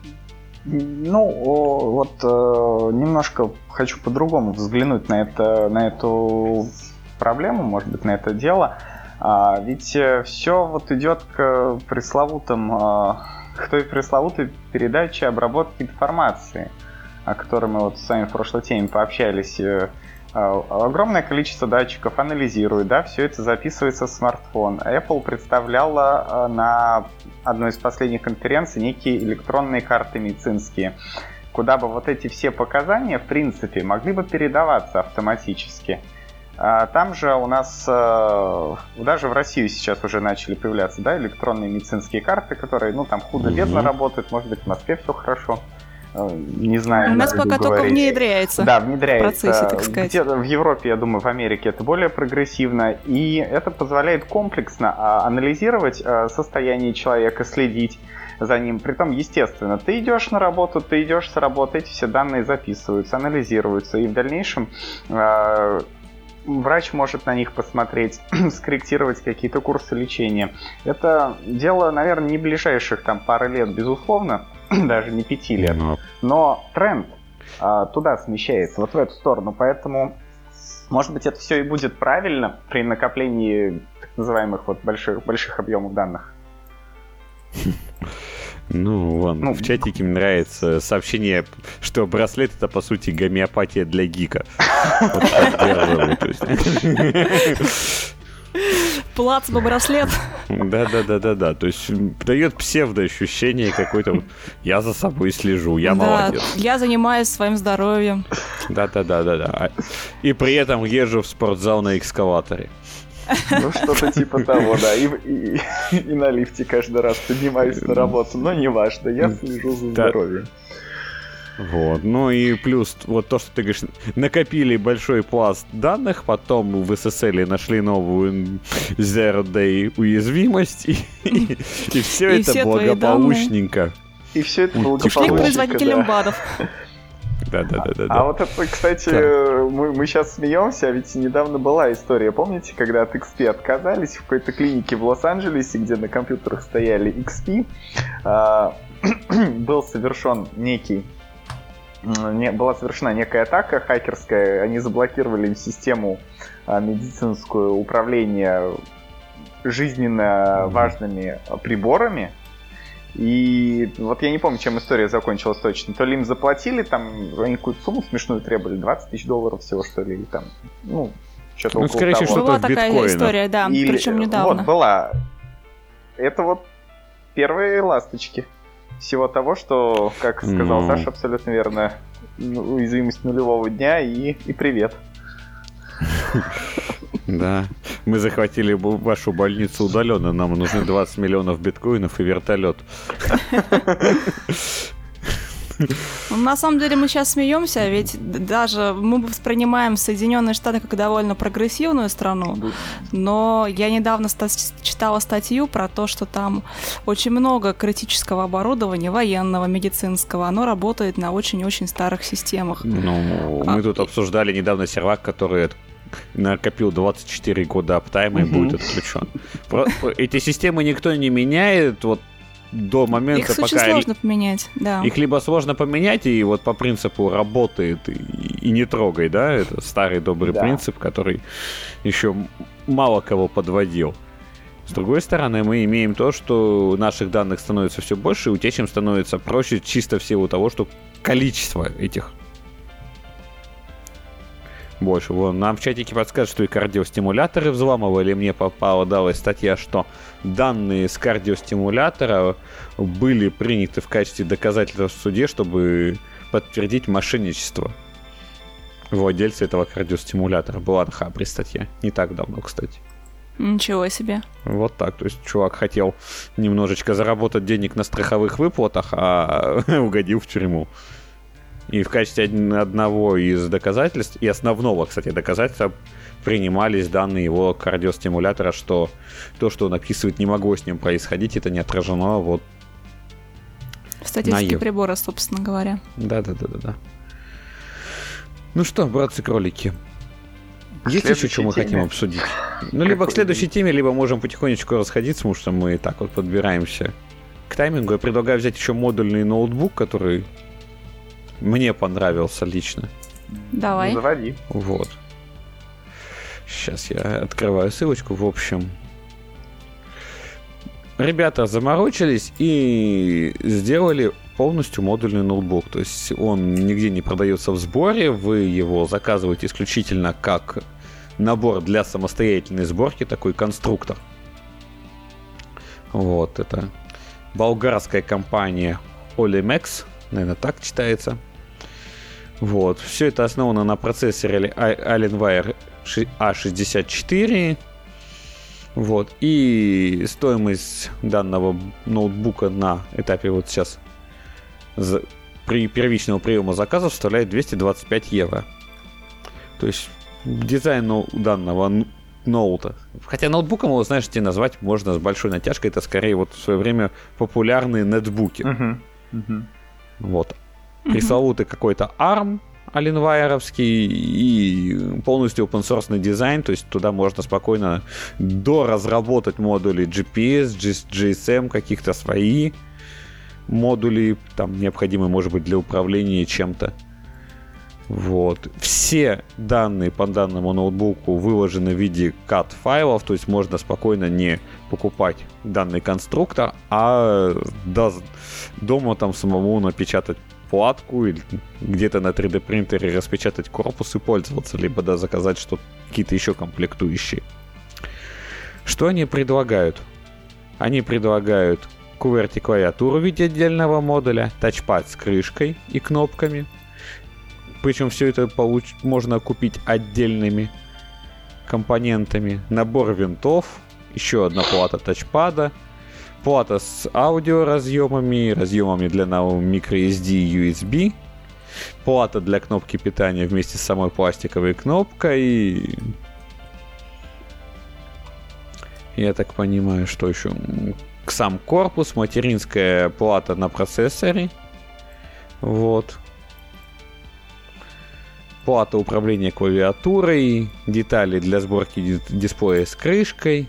Немножко хочу по-другому взглянуть на эту проблему, может быть, на это дело. Ведь все вот идет к той пресловутой передаче обработки информации, о которой мы вот с вами в прошлой теме пообщались. Огромное количество датчиков анализирует, все это записывается в смартфон. Apple представляла на одной из последних конференций некие электронные карты медицинские, куда бы вот эти все показания, в принципе, могли бы передаваться автоматически. Там же у нас, даже в России сейчас уже начали появляться, электронные медицинские карты, которые, там худо-бедно работают, может быть, в Москве все хорошо. Не знаю. У нас пока только внедряется. Да, внедряется. В процессе, так сказать. Где-то в Европе, я думаю, в Америке это более прогрессивно. И это позволяет комплексно анализировать состояние человека, следить за ним. Притом, естественно, ты идешь на работу, ты идешь с работы, эти все данные записываются, анализируются. И в дальнейшем врач может на них посмотреть, скорректировать какие-то курсы лечения. Это дело, наверное, не ближайших пары лет, безусловно. Даже не 5 лет. Но тренд туда смещается, вот в эту сторону. Поэтому, может быть, это все и будет правильно при накоплении так называемых больших объемов данных. В чатике мне нравится сообщение, что браслет — это, по сути, гомеопатия для гика. Вот Плацбо-браслет. Да. То есть дает псевдоощущение какое-то. Я за собой слежу, я молодец. Я занимаюсь своим здоровьем. Да. И при этом езжу в спортзал на экскаваторе. Что-то типа того, да. И на лифте каждый раз поднимаюсь на работу. Но не важно, я слежу за здоровьем. Вот. Ну и плюс вот то, что ты говоришь, накопили большой пласт данных, потом в SSL нашли новую Zero Day уязвимость, и все это благополучненько. И все это благополучненько. Ушли к производителям БАДов. Да. А вот это, кстати, мы сейчас смеемся, а ведь недавно была история. Помните, когда от XP отказались в какой-то клинике в Лос-Анджелесе, где на компьютерах стояли XP, была совершена некая атака хакерская, они заблокировали им систему медицинскую управления жизненно важными приборами. И вот я не помню, чем история закончилась точно. То ли им заплатили, там, они какую-то сумму смешную требовали, $20 000 всего, что ли, или там, что-то около скорее того. Что-то была такая история, да, причем недавно. Вот, была. Это вот первые ласточки всего того, что, как сказал Саша, абсолютно верно, уязвимость нулевого дня и привет. Да, мы захватили вашу больницу удаленно, нам нужны 20 миллионов биткоинов и вертолет. На самом деле мы сейчас смеемся, ведь даже мы воспринимаем Соединенные Штаты как довольно прогрессивную страну, но я недавно читала статью про то, что там очень много критического оборудования, военного, медицинского, оно работает на очень-очень старых системах. Мы тут обсуждали недавно сервак, который накопил 24 года аптайма и будет отключен. Эти системы никто не меняет, вот до момента, их очень сложно поменять, да. Их либо сложно поменять, и вот по принципу работает и не трогай, да, это старый добрый принцип, который еще мало кого подводил. С другой стороны, мы имеем то, что наших данных становится все больше, и утечкам становится проще чисто в силу того, что количество этих больше. Вон, нам в чатике подскажут, что и кардиостимуляторы взламывали. Мне попалась статья, что данные с кардиостимулятора были приняты в качестве доказательства в суде, чтобы подтвердить мошенничество владельца этого кардиостимулятора. Была на Хабре статья. Не так давно, кстати. Ничего себе. Вот так. То есть чувак хотел немножечко заработать денег на страховых выплатах, а угодил в тюрьму. И в качестве одного из доказательств, и основного, кстати, доказательства, принимались данные его кардиостимулятора, что то, что он описывает, не могло с ним происходить, это не отражено вот в статистике прибора, собственно говоря. Да. Ну что, братцы-кролики, есть еще что мы хотим обсудить? Ну, либо к следующей теме, либо можем потихонечку расходиться, потому что мы так вот подбираемся к таймингу. Я предлагаю взять еще модульный ноутбук, который мне понравился лично. Давай. Заводи. Вот. Сейчас я открываю ссылочку. В общем, ребята заморочились и сделали полностью модульный ноутбук. То есть он нигде не продается в сборе. Вы его заказываете исключительно как набор для самостоятельной сборки. Такой конструктор. Вот это болгарская компания Olimex. Наверное, так читается. Вот. Все это основано на процессоре Alienware A64. Вот. И стоимость данного ноутбука на этапе вот сейчас при первичного приема заказа составляет 225 евро. То есть дизайн данного ноута. Хотя ноутбуком его, знаешь, тебе назвать можно с большой натяжкой. Это скорее вот в свое время популярные нетбуки. Вот. Пресловутый какой-то ARM Alienware-овский и полностью open-source дизайн, то есть туда можно спокойно доразработать модули GPS, GSM, каких-то свои модули, там необходимые, может быть, для управления чем-то. Вот. Все данные по данному ноутбуку выложены в виде CAD-файлов, то есть можно спокойно не покупать данный конструктор, а дома там самому напечатать платку или где-то на 3D принтере распечатать корпус и пользоваться, либо заказать что-то, какие-то еще комплектующие. Что они предлагают? Они предлагают QWERTY-клавиатуру в виде отдельного модуля, тачпад с крышкой и кнопками. Причем все это можно купить отдельными компонентами. Набор винтов, еще одна плата тачпада, плата с аудиоразъемами, разъемами для microSD и USB, плата для кнопки питания вместе с самой пластиковой кнопкой. Я так понимаю, что еще? Сам корпус, материнская плата на процессоре. Вот. Плата управления клавиатурой, детали для сборки дисплея с крышкой.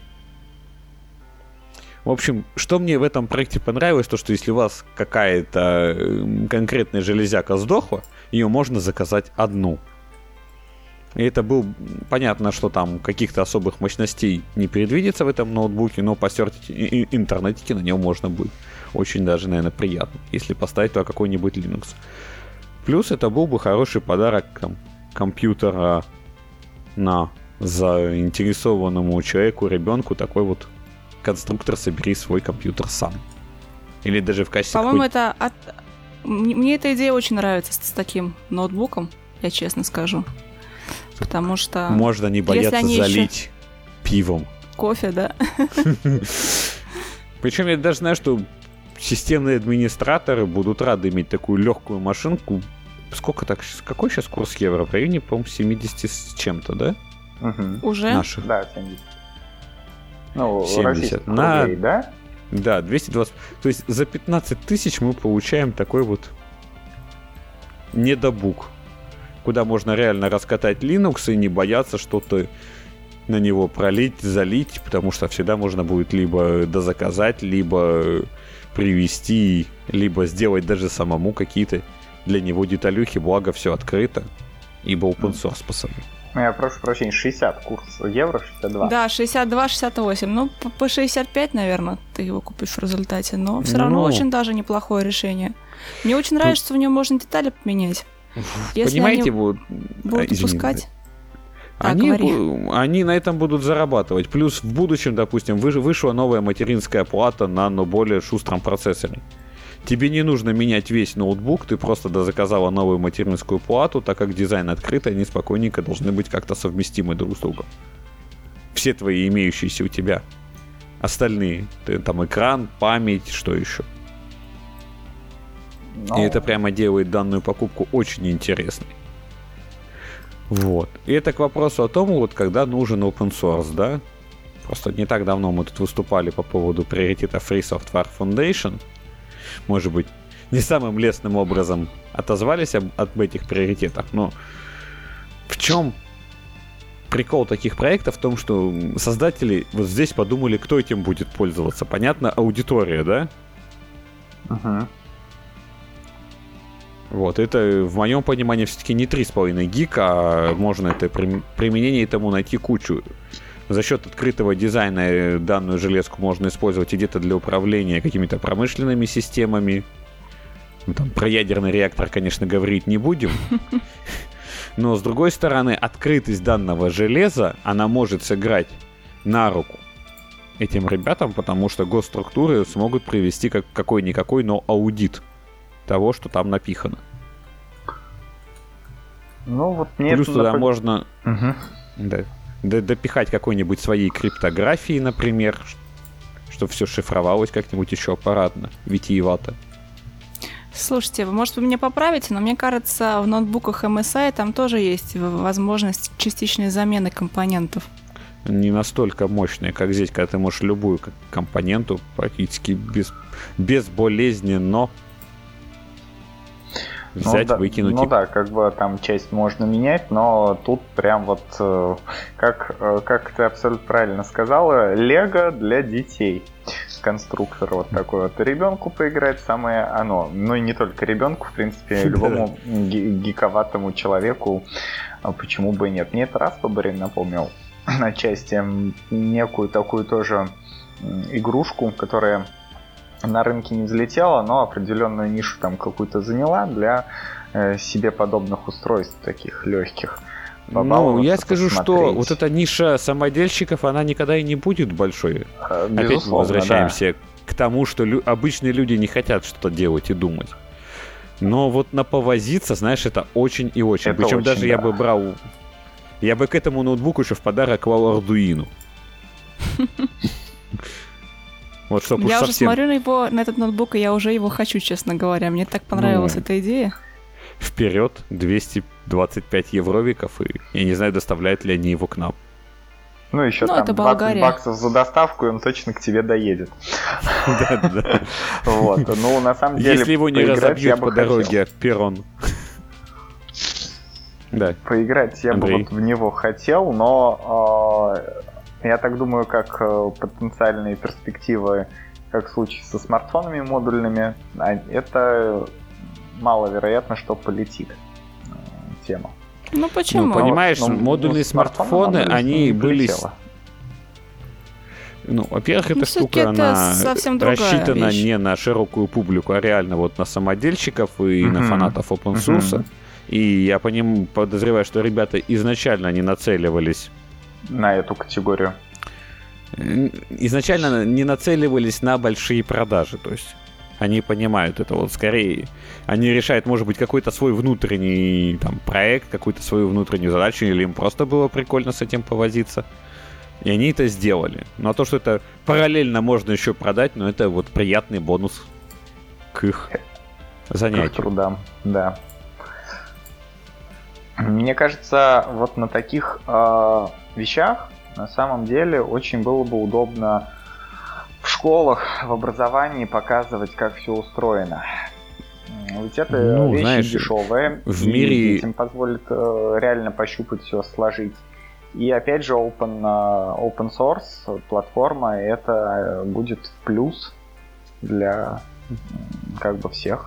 В общем, что мне в этом проекте понравилось, то что если у вас какая-то конкретная железяка сдохла, ее можно заказать одну. И это был понятно, что там каких-то особых мощностей не предвидится в этом ноутбуке, но постерть интернетики на нем можно будет. Очень даже, наверное, приятно, если поставить туда какой-нибудь Linux. Плюс это был бы хороший подарок компьютера на заинтересованному человеку, ребенку, такой вот конструктор «Собери свой компьютер сам». Или даже в качестве... По-моему, мне эта идея очень нравится с таким ноутбуком, я честно скажу. Потому что... Можно не бояться залить пивом. Кофе, да. Причем я даже знаю, что системные администраторы будут рады иметь такую легкую машинку. Сколько так? Какой сейчас курс евро? В районе, по-моему, 70 с чем-то, да? Угу. Уже? Наших. Да, 70. Ну, 70. Рублей, да? Да, 220. То есть за 15 тысяч мы получаем такой вот недобук, куда можно реально раскатать Linux и не бояться что-то на него пролить, залить, потому что всегда можно будет либо дозаказать, либо привезти, либо сделать даже самому какие-то для него деталюхи, благо все открыто, ибо open source, пацаны. Я прошу прощения, 60 курс, евро 62. Да, 62-68. Ну, по 65, наверное, ты его купишь в результате. Но все равно очень даже неплохое решение. Мне очень нравится, что в нем можно детали поменять. Если понимаете, будут выпускать. Они на этом будут зарабатывать. Плюс в будущем, допустим, вышла новая материнская плата на более шустром процессоре. Тебе не нужно менять весь ноутбук, ты просто дозаказала новую материнскую плату, так как дизайн открытый, они спокойненько должны быть как-то совместимы друг с другом. Все твои имеющиеся у тебя. Остальные. Там экран, память, что еще. И это прямо делает данную покупку очень интересной. Вот. И это к вопросу о том, вот когда нужен open source, да? Просто не так давно мы тут выступали по поводу приоритета Free Software Foundation. Может быть, не самым лестным образом отозвались об этих приоритетах, но в чем прикол таких проектов? В том, что создатели вот здесь подумали, кто этим будет пользоваться. Понятно, аудитория, да? Ага. Вот, это в моем понимании все-таки не 3,5 гика, а можно это применение этому найти кучу. За счет открытого дизайна данную железку можно использовать и где-то для управления какими-то промышленными системами. Ну, там, про ядерный реактор, конечно, говорить не будем. Но, с другой стороны, открытость данного железа, она может сыграть на руку этим ребятам, потому что госструктуры смогут провести какой-никакой, но аудит того, что там напихано. Ну, вот мне плюс туда можно... Угу. Да. Допихать какой-нибудь своей криптографии, например, чтобы все шифровалось как-нибудь еще аппаратно, витиевато. Слушайте, может, вы меня поправите, но мне кажется, в ноутбуках MSI там тоже есть возможность частичной замены компонентов. Не настолько мощная, как здесь, когда ты можешь любую компоненту практически безболезненно взять, выкинуть. Ну да, как бы там часть можно менять, но тут прям вот, как ты абсолютно правильно сказала, Лего для детей. Конструктор вот такой вот. Ребенку поиграть самое оно. Ну и не только ребенку, в принципе, любому гиковатому человеку, почему бы и нет. Мне это Распбери напомнил отчасти некую такую тоже игрушку, которая на рынке не взлетела, но определенную нишу там какую-то заняла для себе подобных устройств таких легких. Ну, я скажу, что вот эта ниша самодельщиков, она никогда и не будет большой. Опять мы возвращаемся к тому, что обычные люди не хотят что-то делать и думать. Но вот на повозиться, знаешь, это очень и очень. Это причем очень, даже я бы брал... Я бы к этому ноутбуку еще в подарок клал Arduino. Вот, я уже смотрю на этот ноутбук, и я уже его хочу, честно говоря. Мне так понравилась эта идея. вперед, 225 евровиков, и я не знаю, доставляют ли они его к нам. Ну, еще там 20 баксов за доставку, и он точно к тебе доедет. Да-да-да. Вот, ну, на самом деле, если его не разобьют по дороге перрон. Да. Поиграть я бы вот в него хотел, но я так думаю, как потенциальные перспективы, как в случае со смартфонами модульными, это маловероятно, что полетит тема. Ну почему? Ну, понимаешь, модульные смартфоны, они были... Ну, во-первых, эта штука, она рассчитана не на широкую публику, а реально вот на самодельщиков и на фанатов open source. И я по ним подозреваю, что ребята изначально не нацеливались на эту категорию. Изначально не нацеливались на большие продажи, то есть они понимают это вот скорее. Они решают, может быть, какой-то свой внутренний там проект, какую-то свою внутреннюю задачу, или им просто было прикольно с этим повозиться. И они это сделали. Но то, что это параллельно можно еще продать, но это вот приятный бонус к их занятию. К их трудам, да. Мне кажется, вот на таких вещах на самом деле очень было бы удобно в школах, в образовании показывать, как все устроено. Ведь это вещи, знаешь, дешевые, в мире... детям позволит реально пощупать все, сложить. И опять же, open source платформа, это будет плюс для как бы всех.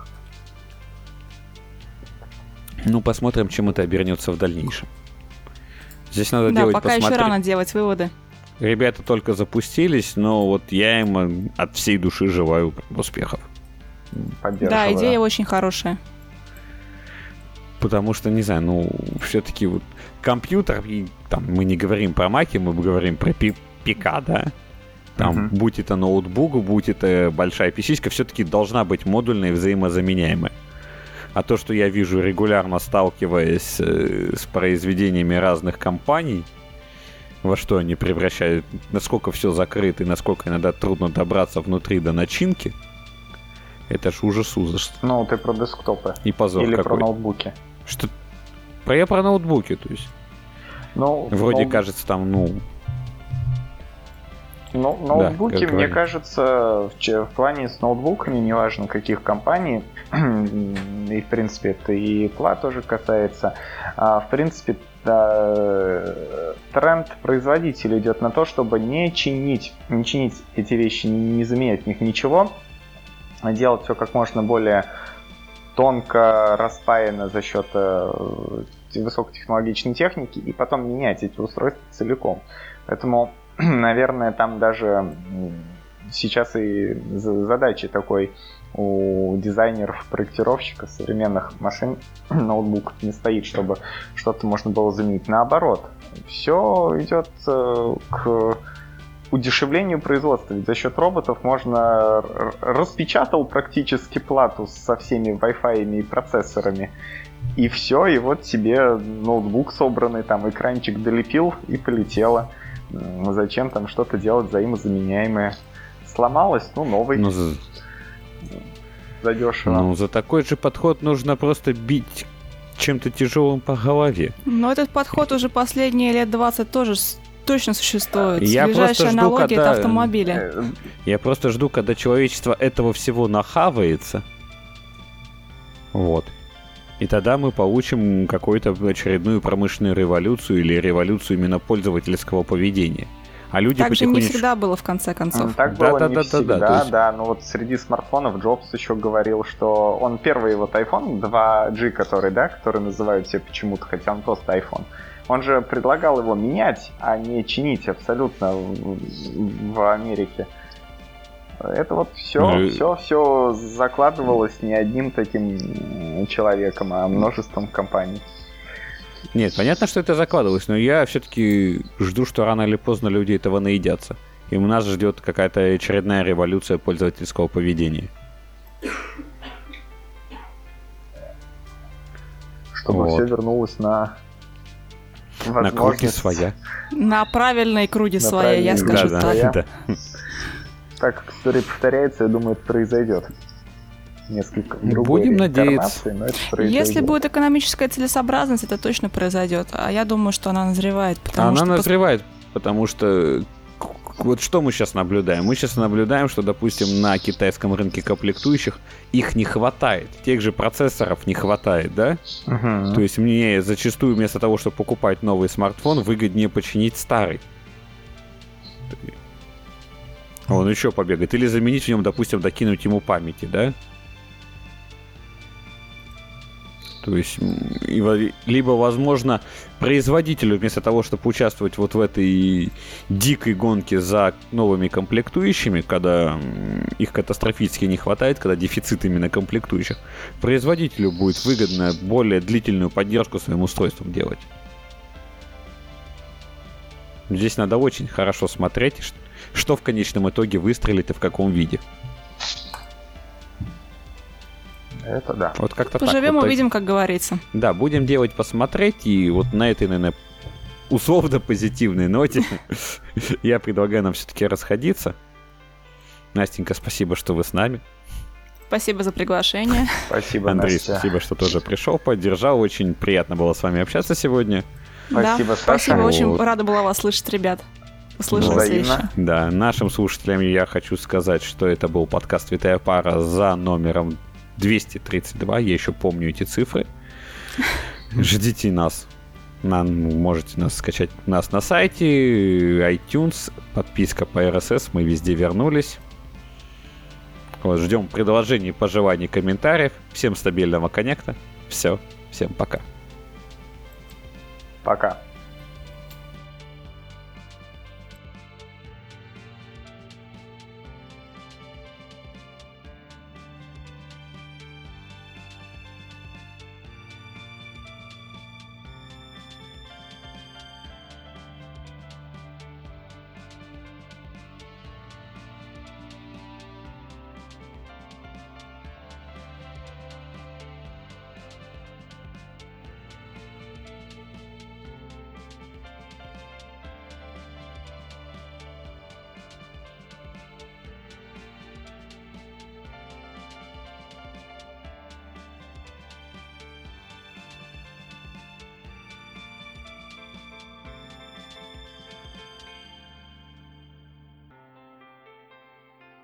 Ну, посмотрим, чем это обернется в дальнейшем. Здесь надо делать пока еще рано делать выводы. Ребята только запустились, но вот я им от всей души желаю успехов. Да, идея очень хорошая. Потому что, не знаю, ну, все-таки вот компьютер, и там мы не говорим про маки, мы говорим про ПК, да? Там, будь это ноутбук, будь это большая PC-шка, все-таки должна быть модульная и взаимозаменяемая. А то, что я вижу регулярно, сталкиваясь с произведениями разных компаний, во что они превращают, насколько все закрыто и насколько иногда трудно добраться внутри до начинки, это ж ужас. Ну, ты про десктопы. И позор или какой. Про ноутбуки. Что? Я про ноутбуки, то есть. Ну, вроде кажется там, ноутбуки, да, мне кажется, в плане с ноутбуками, неважно каких компаний, и в принципе это и Apple тоже касается, в принципе тренд производителя идет на то, чтобы не чинить эти вещи, не заменять в них ничего, а делать все как можно более тонко распаяно за счет высокотехнологичной техники и потом менять эти устройства целиком. Поэтому, наверное, там даже сейчас и задача такой у дизайнеров, проектировщиков современных машин, ноутбуков не стоит, чтобы что-то можно было заменить. Наоборот, все идет к удешевлению производства. Ведь за счет роботов можно распечатал практически плату со всеми Wi-Fi и процессорами. И все, и вот тебе ноутбук собранный, там экранчик долепил и полетело. Зачем там что-то делать взаимозаменяемое? Сломалось, новый. Задешево. За такой же подход нужно просто бить чем-то тяжелым по голове. Но этот подход уже последние лет 20 тоже точно существует. Я ближайшая аналогия это автомобили. Я просто жду, когда человечество этого всего нахавается. Вот. И тогда мы получим какую-то очередную промышленную революцию или революцию именно пользовательского поведения. А люди так же не всегда было, в конце концов. Так было не всегда, да. Но вот среди смартфонов Джобс еще говорил, что он первый вот iPhone 2G, который называют все почему-то, хотя он просто iPhone. Он же предлагал его менять, а не чинить абсолютно в Америке. Это вот все закладывалось не одним таким человеком, а множеством компаний. Нет, понятно, что это закладывалось, но я все-таки жду, что рано или поздно люди этого наедятся. И у нас ждет какая-то очередная революция пользовательского поведения. Чтобы все вернулось на круге своя. На правильной круге своя, я скажу так. Да. Так как история повторяется, я думаю, это произойдет. несколько другой Будем реинкарнации, надеяться. но это произойдет. Если будет экономическая целесообразность, это точно произойдет. А я думаю, что она назревает, потому Она что... назревает, потому что вот что мы сейчас наблюдаем? Мы сейчас наблюдаем, что, допустим, на китайском рынке комплектующих их не хватает. Тех же процессоров не хватает, да? Мгм. То есть мне зачастую вместо того, чтобы покупать новый смартфон, выгоднее починить старый. Он еще побегает. Или заменить в нем, допустим, докинуть ему памяти, да? То есть, либо, возможно, производителю вместо того, чтобы участвовать вот в этой дикой гонке за новыми комплектующими, когда их катастрофически не хватает, когда дефицит именно комплектующих, производителю будет выгодно более длительную поддержку своим устройствам делать. Здесь надо очень хорошо смотреть, что в конечном итоге выстрелит и в каком виде. Это да. Вот как-то Поживем, так. Вот увидим, как говорится. Да, будем делать, посмотреть, и вот на этой, наверное, условно позитивной ноте я предлагаю нам все-таки расходиться. Настенька, спасибо, что вы с нами. Спасибо за приглашение. Спасибо, Андрей, Настя. спасибо, что тоже пришел, поддержал. Очень приятно было с вами общаться сегодня. Спасибо, Да, Саша. спасибо, очень Вот. рада была вас слышать, ребят. Услышимся Взаимно. еще. Да, нашим слушателям я хочу сказать, что это был подкаст «Святая пара» за номером 232. Я еще помню эти цифры. Ждите нас. Можете нас скачать нас на сайте, iTunes, подписка по RSS, мы везде вернулись. Вот, ждем предложений, пожеланий, комментариев. Всем стабильного коннекта. Все, всем пока. Пока.